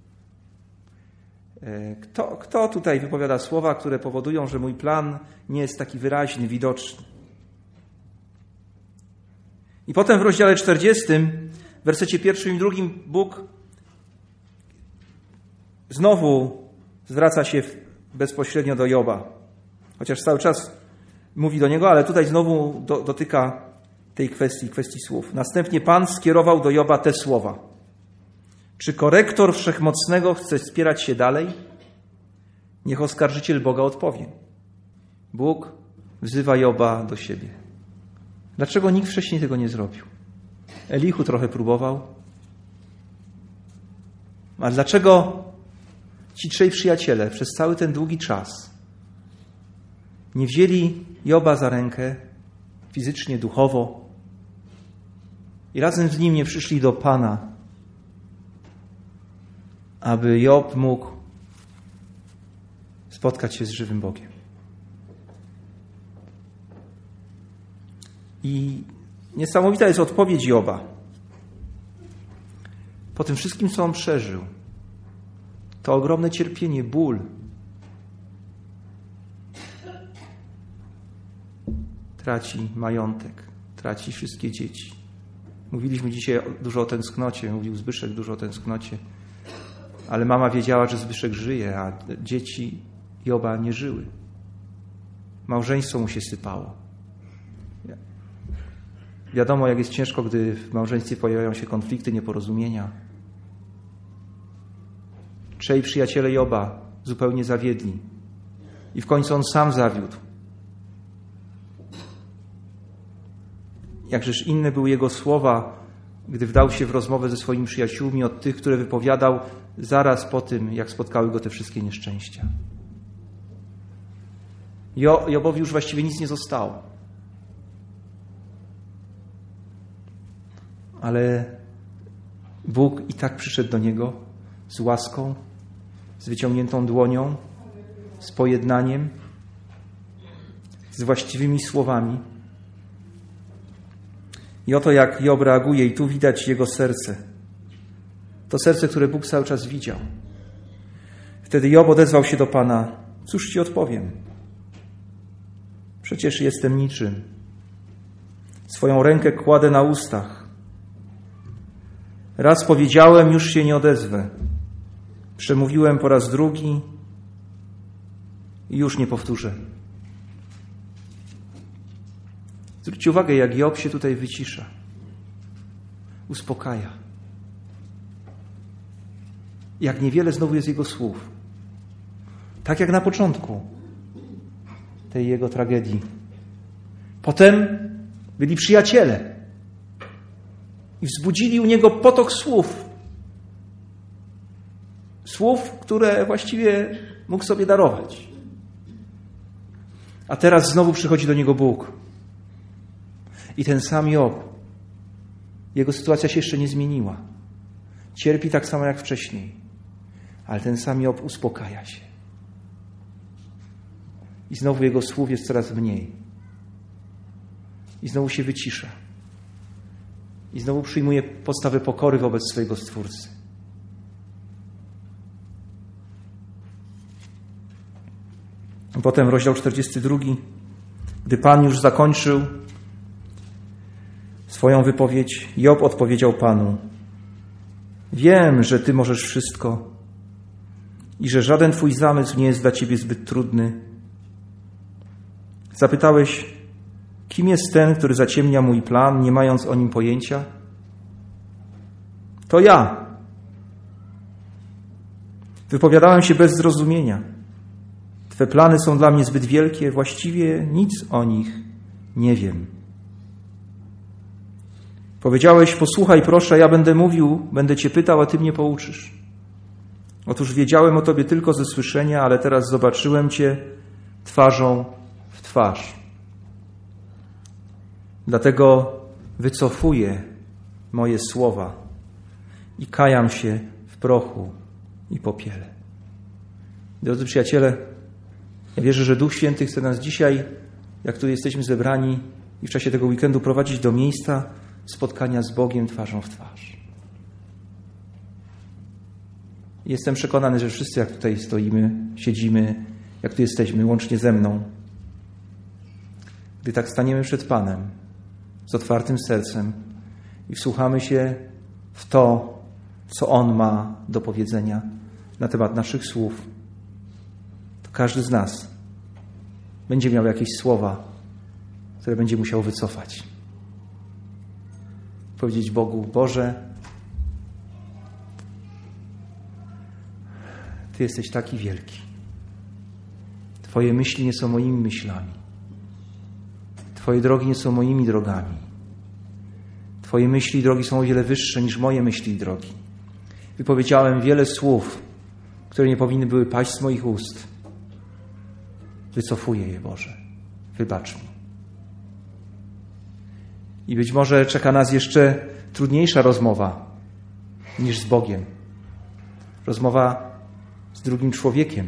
kto tutaj wypowiada słowa, które powodują, że mój plan nie jest taki wyraźny, widoczny? I potem w rozdziale 40, w wersecie 1 i 2 Bóg znowu zwraca się bezpośrednio do Joba. Chociaż cały czas mówi do niego, ale tutaj znowu dotyka tej kwestii słów. Następnie Pan skierował do Joba te słowa. Czy korektor Wszechmocnego chce wspierać się dalej? Niech oskarżyciel Boga odpowie. Bóg wzywa Joba do siebie. Dlaczego nikt wcześniej tego nie zrobił? Elihu trochę próbował. A dlaczego ci trzej przyjaciele przez cały ten długi czas nie wzięli Joba za rękę fizycznie, duchowo i razem z nim nie przyszli do Pana, aby Job mógł spotkać się z żywym Bogiem? I niesamowita jest odpowiedź Joba. Po tym wszystkim, co on przeżył, to ogromne cierpienie, ból, traci majątek, traci wszystkie dzieci. Mówiliśmy dzisiaj dużo o tęsknocie, mówił Zbyszek dużo o tęsknocie, ale mama wiedziała, że Zbyszek żyje, a dzieci Joba nie żyły. Małżeństwo mu się sypało. Wiadomo, jak jest ciężko, gdy w małżeństwie pojawiają się konflikty, nieporozumienia. Trzej przyjaciele Joba zupełnie zawiedli. I w końcu on sam zawiódł. Jakżeż inne były jego słowa, gdy wdał się w rozmowę ze swoimi przyjaciółmi od tych, które wypowiadał zaraz po tym, jak spotkały go te wszystkie nieszczęścia. Jobowi już właściwie nic nie zostało. Ale Bóg i tak przyszedł do niego z łaską, z wyciągniętą dłonią, z pojednaniem, z właściwymi słowami. I oto jak Job reaguje, i tu widać jego serce. To serce, które Bóg cały czas widział. Wtedy Job odezwał się do Pana. Cóż ci odpowiem? Przecież jestem niczym. Swoją rękę kładę na ustach. Raz powiedziałem, już się nie odezwę. Przemówiłem po raz drugi i już nie powtórzę. Zwróćcie uwagę, jak Job się tutaj wycisza. Uspokaja. Jak niewiele znowu jest jego słów. Tak jak na początku tej jego tragedii. Potem byli przyjaciele i wzbudzili u niego potok słów. Słów, które właściwie mógł sobie darować. A teraz znowu przychodzi do niego Bóg. I ten sam Job, jego sytuacja się jeszcze nie zmieniła. Cierpi tak samo jak wcześniej. Ale ten sam Job uspokaja się. I znowu jego słów jest coraz mniej. I znowu się wycisza. I znowu przyjmuje postawę pokory wobec swojego Stwórcy. Potem rozdział 42. Gdy Pan już zakończył swoją wypowiedź, Job odpowiedział Panu: wiem, że Ty możesz wszystko i że żaden Twój zamysł nie jest dla Ciebie zbyt trudny. Zapytałeś, kim jest ten, który zaciemnia mój plan, nie mając o nim pojęcia? To ja. Wypowiadałem się bez zrozumienia. Twe plany są dla mnie zbyt wielkie, właściwie nic o nich nie wiem. Powiedziałeś, posłuchaj proszę, ja będę mówił, będę Cię pytał, a Ty mnie pouczysz. Otóż wiedziałem o Tobie tylko ze słyszenia, ale teraz zobaczyłem Cię twarzą w twarz. Dlatego wycofuję moje słowa i kajam się w prochu i popiele. Drodzy przyjaciele, ja wierzę, że Duch Święty chce nas dzisiaj, jak tu jesteśmy zebrani i w czasie tego weekendu prowadzić do miejsca spotkania z Bogiem twarzą w twarz. Jestem przekonany, że wszyscy, jak tutaj stoimy, siedzimy, jak tu jesteśmy, łącznie ze mną, gdy tak staniemy przed Panem z otwartym sercem i wsłuchamy się w to, co On ma do powiedzenia na temat naszych słów, to każdy z nas będzie miał jakieś słowa, które będzie musiał wycofać. Powiedzieć Bogu: Boże, Ty jesteś taki wielki. Twoje myśli nie są moimi myślami. Twoje drogi nie są moimi drogami. Twoje myśli i drogi są o wiele wyższe niż moje myśli i drogi. Wypowiedziałem wiele słów, które nie powinny były paść z moich ust. Wycofuję je, Boże. Wybacz mi. I być może czeka nas jeszcze trudniejsza rozmowa niż z Bogiem. Rozmowa z drugim człowiekiem,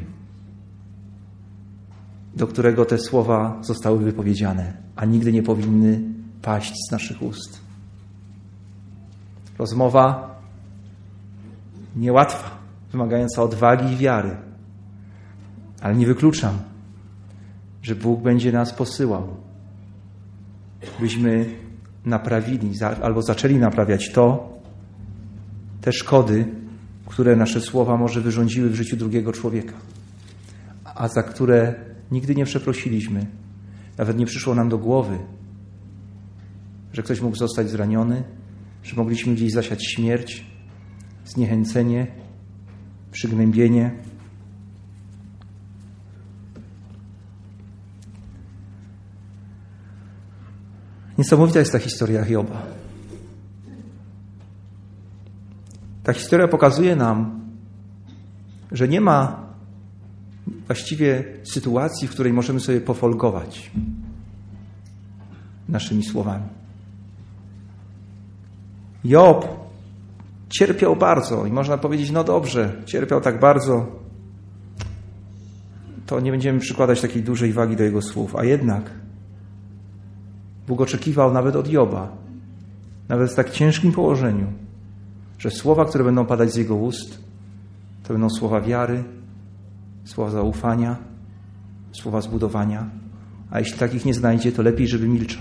do którego te słowa zostały wypowiedziane, a nigdy nie powinny paść z naszych ust. Rozmowa niełatwa, wymagająca odwagi i wiary, ale nie wykluczam, że Bóg będzie nas posyłał, byśmy naprawili albo zaczęli naprawiać te szkody, które nasze słowa może wyrządziły w życiu drugiego człowieka, a za które nigdy nie przeprosiliśmy. Nawet nie przyszło nam do głowy, że ktoś mógł zostać zraniony, że mogliśmy gdzieś zasiać śmierć, zniechęcenie, przygnębienie. Niesamowita jest ta historia Hioba. Ta historia pokazuje nam, że nie ma właściwie sytuacji, w której możemy sobie pofolgować naszymi słowami. Job cierpiał bardzo i można powiedzieć: no dobrze, cierpiał tak bardzo, to nie będziemy przykładać takiej dużej wagi do jego słów. A jednak Bóg oczekiwał nawet od Joba, nawet w tak ciężkim położeniu, że słowa, które będą padać z jego ust, to będą słowa wiary, słowa zaufania, słowa zbudowania, a jeśli takich nie znajdzie, to lepiej, żeby milczał.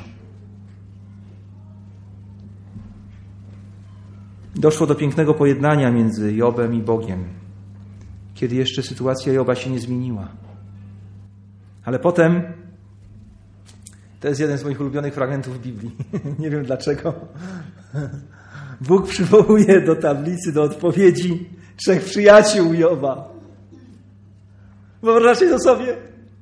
Doszło do pięknego pojednania między Jobem i Bogiem, kiedy jeszcze sytuacja Joba się nie zmieniła. Ale potem, to jest jeden z moich ulubionych fragmentów Biblii, nie wiem dlaczego, Bóg przywołuje do tablicy, do odpowiedzi 3 przyjaciół Joba. Wyobraźcie to sobie?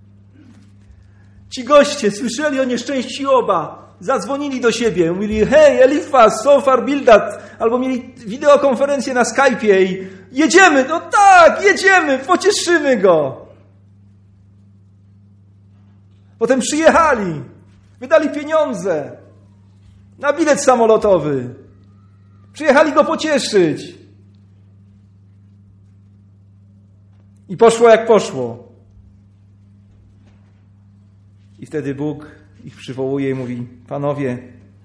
Ci goście słyszeli o nieszczęściu Joba, zadzwonili do siebie, mówili: hej, Elifaz, Sofar, Bildad, albo mieli wideokonferencję na Skype'ie i jedziemy, no tak, jedziemy, pocieszymy go. Potem przyjechali, wydali pieniądze na bilet samolotowy. Przyjechali go pocieszyć. I poszło jak poszło. I wtedy Bóg ich przywołuje i mówi: panowie,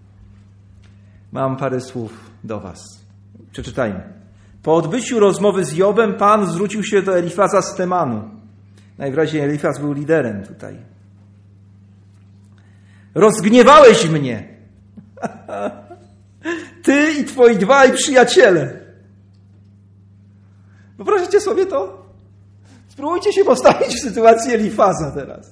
mam parę słów do was. Przeczytajmy. Po odbyciu rozmowy z Jobem Pan zwrócił się do Elifaza z Temanu. Najwyraźniej Elifaz był liderem tutaj. Rozgniewałeś mnie. Ty i twoi 2 przyjaciele. Wyobraźcie sobie to? Spróbujcie się postawić w sytuacji Elifaza teraz.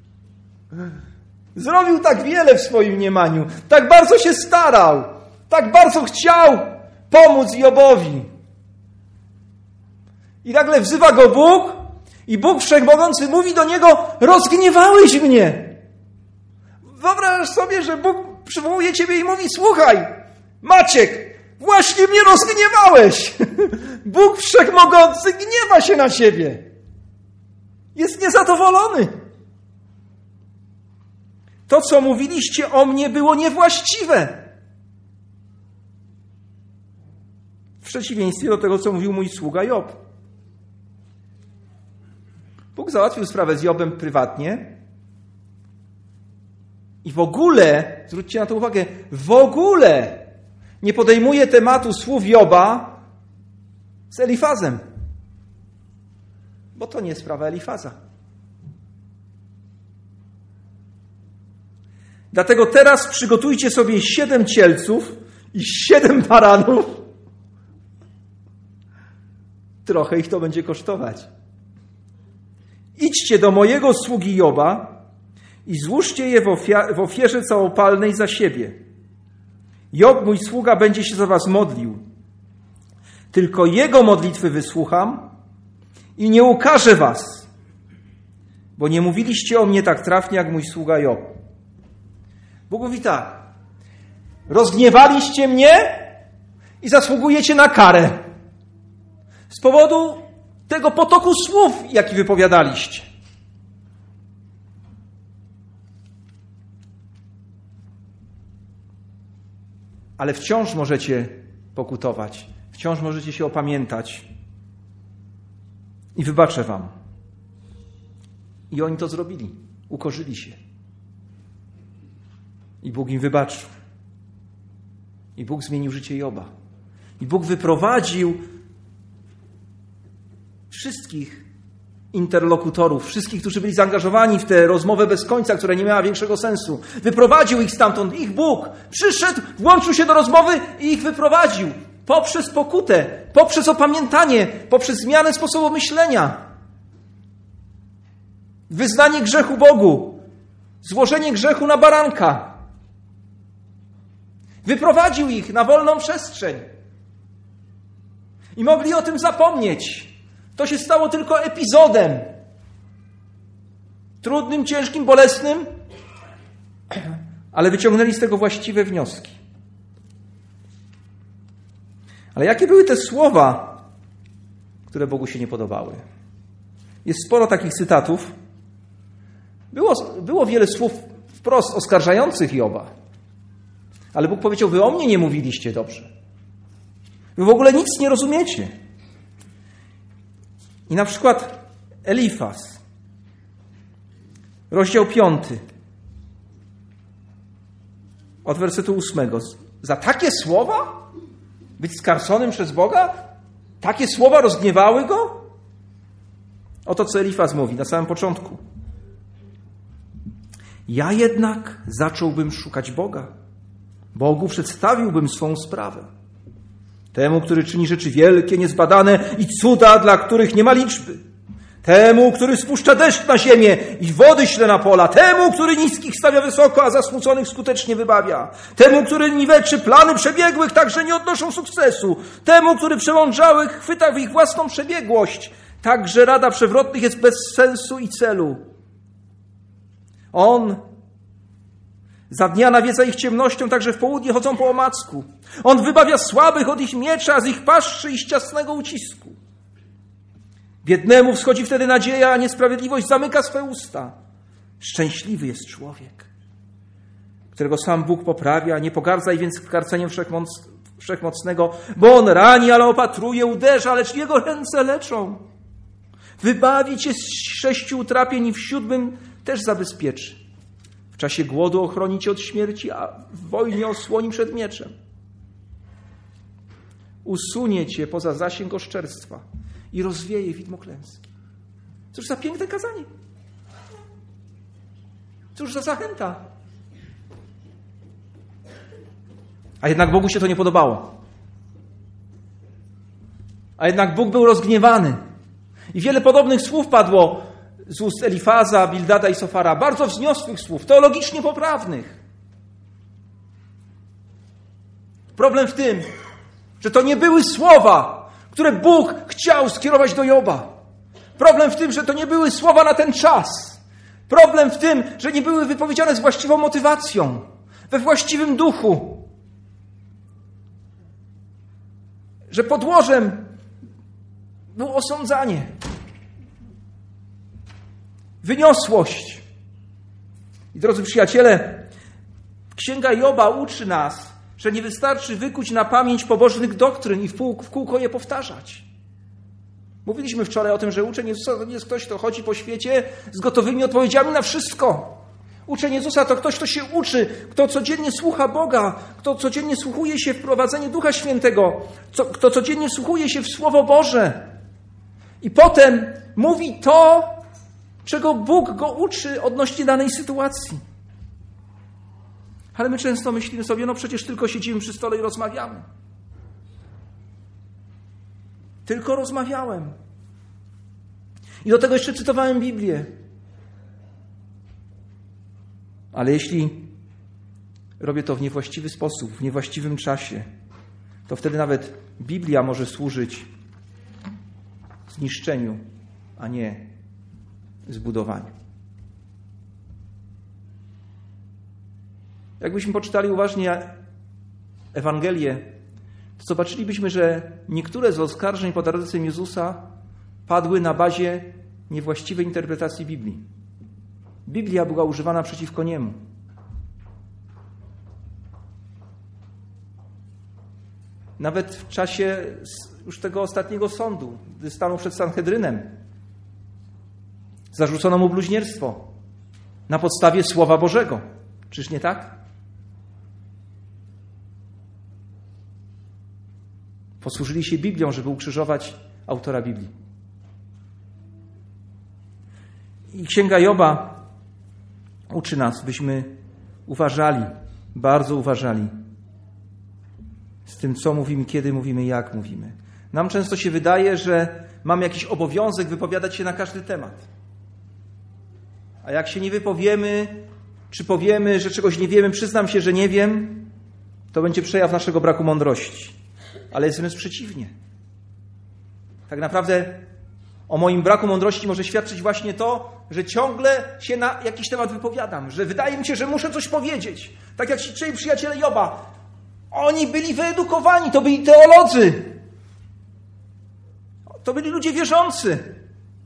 Zrobił tak wiele w swoim mniemaniu. Tak bardzo się starał. Tak bardzo chciał pomóc Jobowi. I nagle wzywa go Bóg i Bóg Wszechmogący mówi do niego: rozgniewałeś mnie. Wyobraź sobie, że Bóg przywołuje ciebie i mówi: słuchaj, Maciek,
Właśnie mnie rozgniewałeś. Bóg Wszechmogący gniewa się na ciebie. Jest niezadowolony. To, co mówiliście o mnie, było niewłaściwe. W przeciwieństwie do tego, co mówił mój sługa Job. Bóg załatwił sprawę z Jobem prywatnie i w ogóle, zwróćcie na to uwagę, w ogóle nie podejmuje tematu słów Joba z Elifazem. Bo to nie sprawa Elifaza. Dlatego teraz przygotujcie sobie 7 cielców i 7 baranów. Trochę ich to będzie kosztować. Idźcie do mojego sługi Joba i złóżcie je w ofierze całopalnej za siebie. Job, mój sługa, będzie się za was modlił. Tylko jego modlitwy wysłucham i nie ukażę was, bo nie mówiliście o mnie tak trafnie, jak mój sługa Job. Bóg mówi tak: rozgniewaliście mnie i zasługujecie na karę z powodu tego potoku słów, jaki wypowiadaliście. Ale wciąż możecie pokutować, wciąż możecie się opamiętać i wybaczę wam. I oni to zrobili, ukorzyli się. I Bóg im wybaczył. I Bóg zmienił życie Joba. I Bóg wyprowadził wszystkich interlokutorów, wszystkich, którzy byli zaangażowani w tę rozmowę bez końca, która nie miała większego sensu. Wyprowadził ich stamtąd. Ich Bóg przyszedł, włączył się do rozmowy i ich wyprowadził. Poprzez pokutę, poprzez opamiętanie, poprzez zmianę sposobu myślenia. Wyznanie grzechu Bogu. Złożenie grzechu na baranka. Wyprowadził ich na wolną przestrzeń. I mogli o tym zapomnieć. To się stało tylko epizodem. Trudnym, ciężkim, bolesnym, ale wyciągnęli z tego właściwe wnioski. Ale jakie były te słowa, które Bogu się nie podobały? Jest sporo takich cytatów. Było wiele słów wprost oskarżających Joba. Ale Bóg powiedział: wy o mnie nie mówiliście dobrze. Wy w ogóle nic nie rozumiecie. I na przykład Elifaz, rozdział 5, od wersetu 8. Za takie słowa? Być skarconym przez Boga? Takie słowa rozgniewały go? Oto co Elifaz mówi na samym początku. Ja jednak zacząłbym szukać Boga. Bogu przedstawiłbym swą sprawę. Temu, który czyni rzeczy wielkie, niezbadane i cuda, dla których nie ma liczby. Temu, który spuszcza deszcz na ziemię i wody śle na pola. Temu, który niskich stawia wysoko, a zasmuconych skutecznie wybawia. Temu, który niweczy plany przebiegłych, tak że nie odnoszą sukcesu. Temu, który przemądrzałych chwyta w ich własną przebiegłość, tak że rada przewrotnych jest bez sensu i celu. On za dnia nawiedza ich ciemnością, tak że w południe chodzą po omacku. On wybawia słabych od ich miecza, z ich paszczy i z ciasnego ucisku. Biednemu wschodzi wtedy nadzieja, a niesprawiedliwość zamyka swe usta. Szczęśliwy jest człowiek, którego sam Bóg poprawia. Nie pogardzaj więc karceniem Wszechmocnego, bo on rani, ale opatruje, uderza, lecz jego ręce leczą. Wybawi cię z 6 utrapień i w 7 też zabezpieczy. W czasie głodu ochroni cię od śmierci, a w wojnie osłoni przed mieczem. Usunie cię poza zasięg oszczerstwa i rozwieje widmo klęski. Cóż za piękne kazanie. Cóż za zachęta. A jednak Bogu się to nie podobało. A jednak Bóg był rozgniewany. I wiele podobnych słów padło z ust Elifaza, Bildada i Sofara. Bardzo wzniosłych słów, teologicznie poprawnych. Problem w tym, że to nie były słowa, które Bóg chciał skierować do Joba. Problem w tym, że to nie były słowa na ten czas. Problem w tym, że nie były wypowiedziane z właściwą motywacją, we właściwym duchu. że podłożem było osądzanie, wyniosłość. I drodzy przyjaciele, Księga Joba uczy nas, że nie wystarczy wykuć na pamięć pobożnych doktryn i w kółko je powtarzać. Mówiliśmy wczoraj o tym, że uczeń Jezusa to nie jest ktoś, kto chodzi po świecie z gotowymi odpowiedziami na wszystko. Uczeń Jezusa to ktoś, kto się uczy, kto codziennie słucha Boga, kto codziennie wsłuchuje się w prowadzenie Ducha Świętego, kto codziennie wsłuchuje się w Słowo Boże. I potem mówi to, czego Bóg go uczy odnośnie danej sytuacji. Ale my często myślimy sobie, no przecież tylko siedzimy przy stole i rozmawiamy. Tylko rozmawiałem. I do tego jeszcze cytowałem Biblię. Ale jeśli robię to w niewłaściwy sposób, w niewłaściwym czasie, to wtedy nawet Biblia może służyć zniszczeniu, a nie zbudowaniu. Jakbyśmy poczytali uważnie Ewangelię, to zobaczylibyśmy, że niektóre z oskarżeń pod adresem Jezusa padły na bazie niewłaściwej interpretacji Biblii. Biblia była używana przeciwko niemu. Nawet w czasie już tego ostatniego sądu, gdy stanął przed Sanhedrynem, zarzucono mu bluźnierstwo na podstawie Słowa Bożego. Czyż nie tak? Posłużyli się Biblią, żeby ukrzyżować autora Biblii. I Księga Joba uczy nas, byśmy uważali, bardzo uważali z tym, co mówimy, kiedy mówimy, jak mówimy. Nam często się wydaje, że mamy jakiś obowiązek wypowiadać się na każdy temat. A jak się nie wypowiemy, czy powiemy, że czegoś nie wiemy, przyznam się, że nie wiem, to będzie przejaw naszego braku mądrości. Ale jest wręcz przeciwnie. Tak naprawdę o moim braku mądrości może świadczyć właśnie to, że ciągle się na jakiś temat wypowiadam, że wydaje mi się, że muszę coś powiedzieć. Tak jak ci trzej przyjaciele Joba. Oni byli wyedukowani, to byli teolodzy. To byli ludzie wierzący.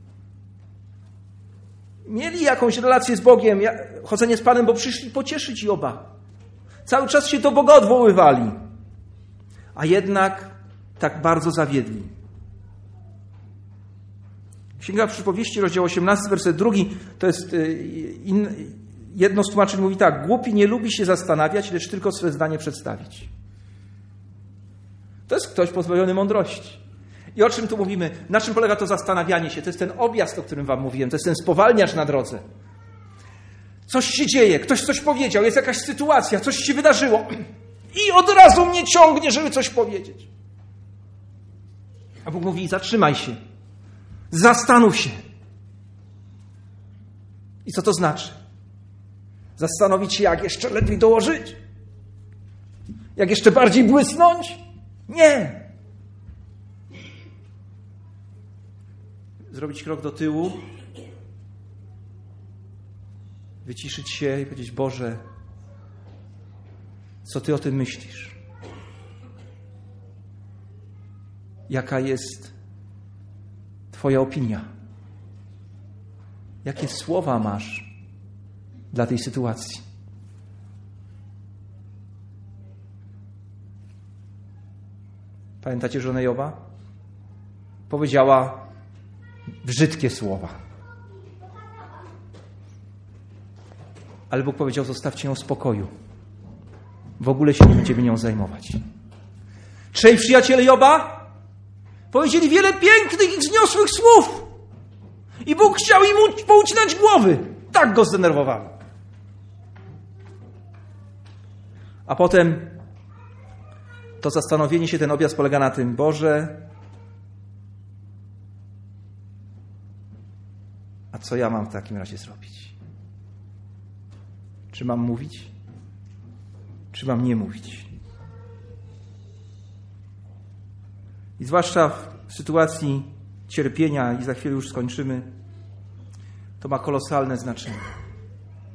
Mieli jakąś relację z Bogiem, chodzenie z Panem, bo przyszli pocieszyć Joba. Cały czas się do Boga odwoływali. A jednak tak bardzo zawiedli. Księga Przypowieści, rozdział 18, werset 2, to jest jedno z tłumaczeń mówi tak: głupi nie lubi się zastanawiać, lecz tylko swe zdanie przedstawić. To jest ktoś pozbawiony mądrości. I o czym tu mówimy? Na czym polega to zastanawianie się? To jest ten objazd, o którym wam mówiłem, to jest ten spowalniacz na drodze. Coś się dzieje, ktoś coś powiedział, jest jakaś sytuacja, coś się wydarzyło i od razu mnie ciągnie, żeby coś powiedzieć. A Bóg mówi: zatrzymaj się. Zastanów się. I co to znaczy? Zastanowić się, jak jeszcze lepiej dołożyć? Jak jeszcze bardziej błysnąć? Nie. Zrobić krok do tyłu, wyciszyć się i powiedzieć: Boże, co Ty o tym myślisz? Jaka jest Twoja opinia? Jakie słowa masz dla tej sytuacji? Pamiętacie żonę Joba? Powiedziała brzydkie słowa. Ale Bóg powiedział: zostawcie ją w spokoju. W ogóle się nie będziemy nią zajmować. Trzej przyjaciele Joba powiedzieli wiele pięknych i wzniosłych słów. I Bóg chciał im poucinać głowy. Tak go zdenerwowało. A potem to zastanowienie się, ten objazd polega na tym: Boże, a co ja mam w takim razie zrobić? Czy mam mówić? Czy mam nie mówić? I zwłaszcza w sytuacji cierpienia, i za chwilę już skończymy, to ma kolosalne znaczenie.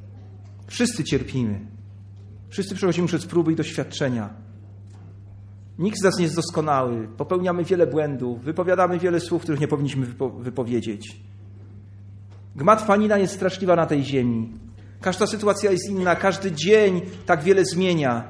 Wszyscy cierpimy. Wszyscy przechodzimy przez próby i doświadczenia. Nikt z nas nie jest doskonały. Popełniamy wiele błędów. Wypowiadamy wiele słów, których nie powinniśmy wypowiedzieć. Gmatwanina jest straszliwa na tej ziemi. Każda sytuacja jest inna. Każdy dzień tak wiele zmienia.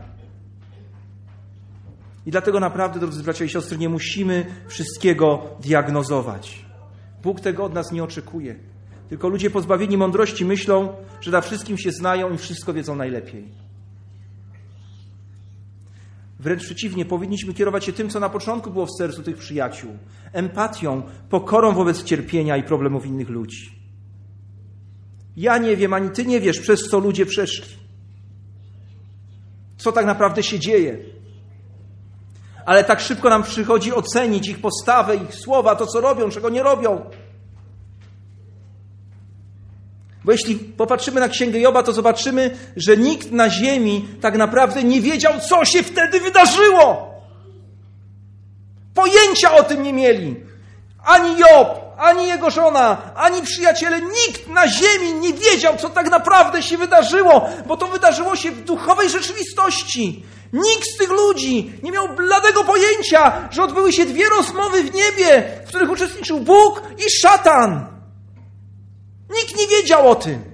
I dlatego naprawdę, drodzy bracia i siostry, nie musimy wszystkiego diagnozować. Bóg tego od nas nie oczekuje. Tylko ludzie pozbawieni mądrości myślą, że na wszystkim się znają i wszystko wiedzą najlepiej. Wręcz przeciwnie, powinniśmy kierować się tym, co na początku było w sercu tych przyjaciół. Empatią, pokorą wobec cierpienia i problemów innych ludzi. Ja nie wiem, ani ty nie wiesz, przez co ludzie przeszli. Co tak naprawdę się dzieje. Ale tak szybko nam przychodzi ocenić ich postawę, ich słowa, to co robią, czego nie robią. Bo jeśli popatrzymy na Księgę Joba, to zobaczymy, że nikt na ziemi tak naprawdę nie wiedział, co się wtedy wydarzyło. Pojęcia o tym nie mieli. Ani Job, ani jego żona, ani przyjaciele. Nikt na ziemi nie wiedział, co tak naprawdę się wydarzyło, bo to wydarzyło się w duchowej rzeczywistości. Nikt z tych ludzi nie miał bladego pojęcia, że odbyły się 2 rozmowy w niebie, w których uczestniczył Bóg i szatan. Nikt nie wiedział o tym.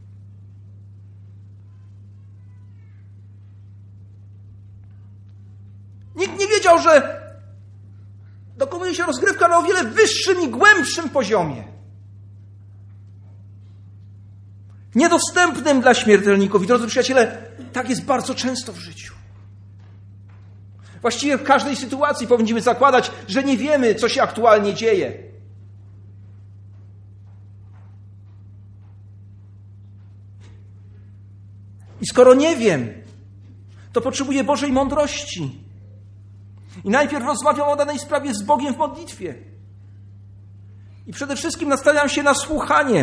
Nikt nie wiedział, że dokonuje się rozgrywka na o wiele wyższym i głębszym poziomie. Niedostępnym dla śmiertelników. I drodzy przyjaciele, tak jest bardzo często w życiu. Właściwie w każdej sytuacji powinniśmy zakładać, że nie wiemy, co się aktualnie dzieje. I skoro nie wiem, to potrzebuję Bożej mądrości. I najpierw rozmawiam o danej sprawie z Bogiem w modlitwie. I przede wszystkim nastawiam się na słuchanie.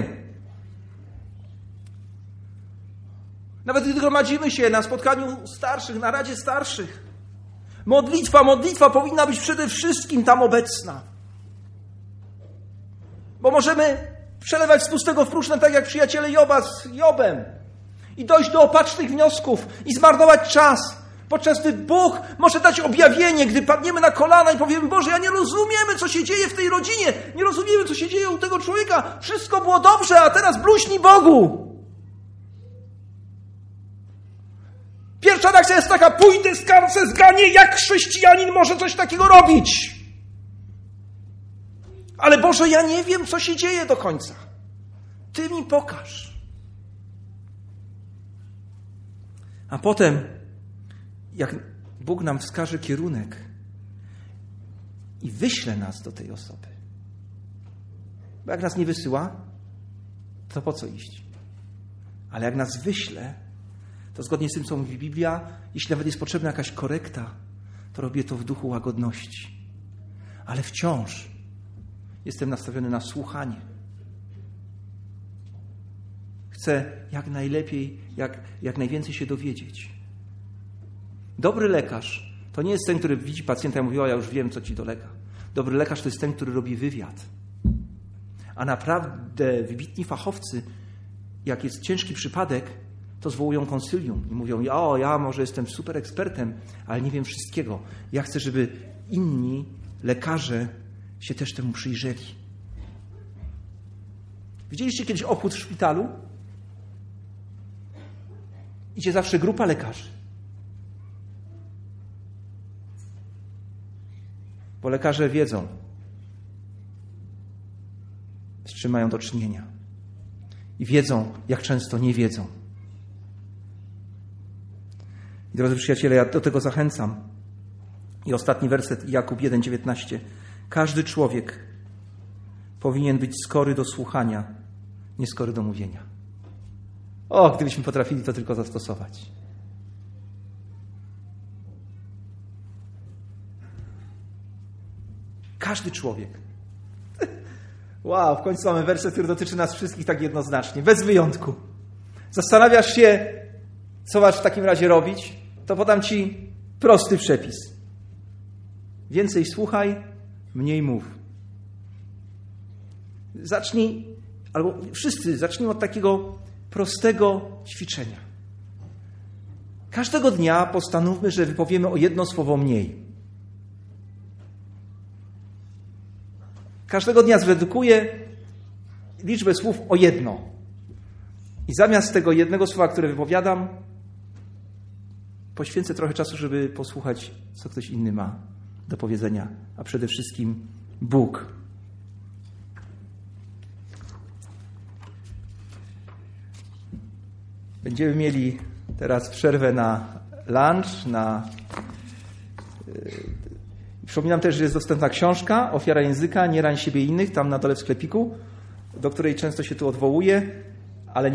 Nawet gdy gromadzimy się na spotkaniu starszych, na Radzie Starszych, modlitwa powinna być przede wszystkim tam obecna. Bo możemy przelewać z pustego w próżne, tak jak przyjaciele Joba z Jobem. I dojść do opacznych wniosków i zmarnować czas. Podczas gdy Bóg może dać objawienie, gdy padniemy na kolana i powiemy: Boże, ja nie rozumiemy, co się dzieje w tej rodzinie. Nie rozumiemy, co się dzieje u tego człowieka. Wszystko było dobrze, a teraz bluźnij Bogu. Pierwsza reakcja jest taka: pójdę, skarcę, zganię. Jak chrześcijanin może coś takiego robić? Ale Boże, ja nie wiem, co się dzieje do końca. Ty mi pokaż. A potem, jak Bóg nam wskaże kierunek i wyśle nas do tej osoby. Bo jak nas nie wysyła, to po co iść? Ale jak nas wyśle, to zgodnie z tym, co mówi Biblia, jeśli nawet jest potrzebna jakaś korekta, to robię to w duchu łagodności. Ale wciąż jestem nastawiony na słuchanie. Chcę jak najlepiej, jak najwięcej się dowiedzieć. Dobry lekarz to nie jest ten, który widzi pacjenta i mówi: o, ja już wiem, co ci dolega. Dobry lekarz to jest ten, który robi wywiad. A naprawdę wybitni fachowcy, jak jest ciężki przypadek, to zwołują konsylium i mówią: o, ja może jestem super ekspertem, ale nie wiem wszystkiego. Ja chcę, żeby inni lekarze się też temu przyjrzeli. Widzieliście kiedyś obchód w szpitalu? Idzie zawsze grupa lekarzy. Bo lekarze wiedzą, z czym mają do czynienia. I wiedzą, jak często nie wiedzą. I drodzy przyjaciele, ja do tego zachęcam. I ostatni werset, Jakub 1,19. Każdy człowiek powinien być skory do słuchania, nie skory do mówienia. O, gdybyśmy potrafili to tylko zastosować. Każdy człowiek. Wow, w końcu mamy werset, który dotyczy nas wszystkich tak jednoznacznie, bez wyjątku. Zastanawiasz się, co masz w takim razie robić? To podam ci prosty przepis. Więcej słuchaj, mniej mów. Zacznij, albo wszyscy zacznijmy od takiego prostego ćwiczenia. Każdego dnia postanówmy, że wypowiemy o jedno słowo mniej. Każdego dnia zredukuję liczbę słów o jedno. I zamiast tego jednego słowa, które wypowiadam, poświęcę trochę czasu, żeby posłuchać, co ktoś inny ma do powiedzenia, a przede wszystkim Bóg. Będziemy mieli teraz przerwę na lunch, Przypominam też, że jest dostępna książka Ofiara języka, nie rań siebie i innych, tam na dole w sklepiku, do której często się tu odwołuję, ale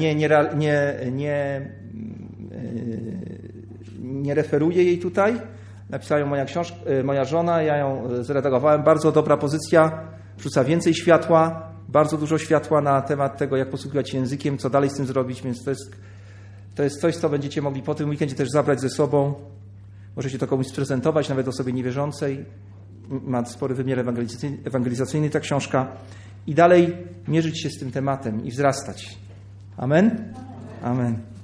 nie referuję jej tutaj. Napisała ją moja żona, ja ją zredagowałem. Bardzo dobra pozycja, rzuca więcej światła, bardzo dużo światła na temat tego, jak posługiwać się językiem, co dalej z tym zrobić, więc to jest coś, co będziecie mogli po tym weekendzie też zabrać ze sobą. Możecie to komuś sprezentować, nawet osobie niewierzącej. Ma spory wymiar ewangelizacyjny ta książka. I dalej mierzyć się z tym tematem i wzrastać. Amen? Amen.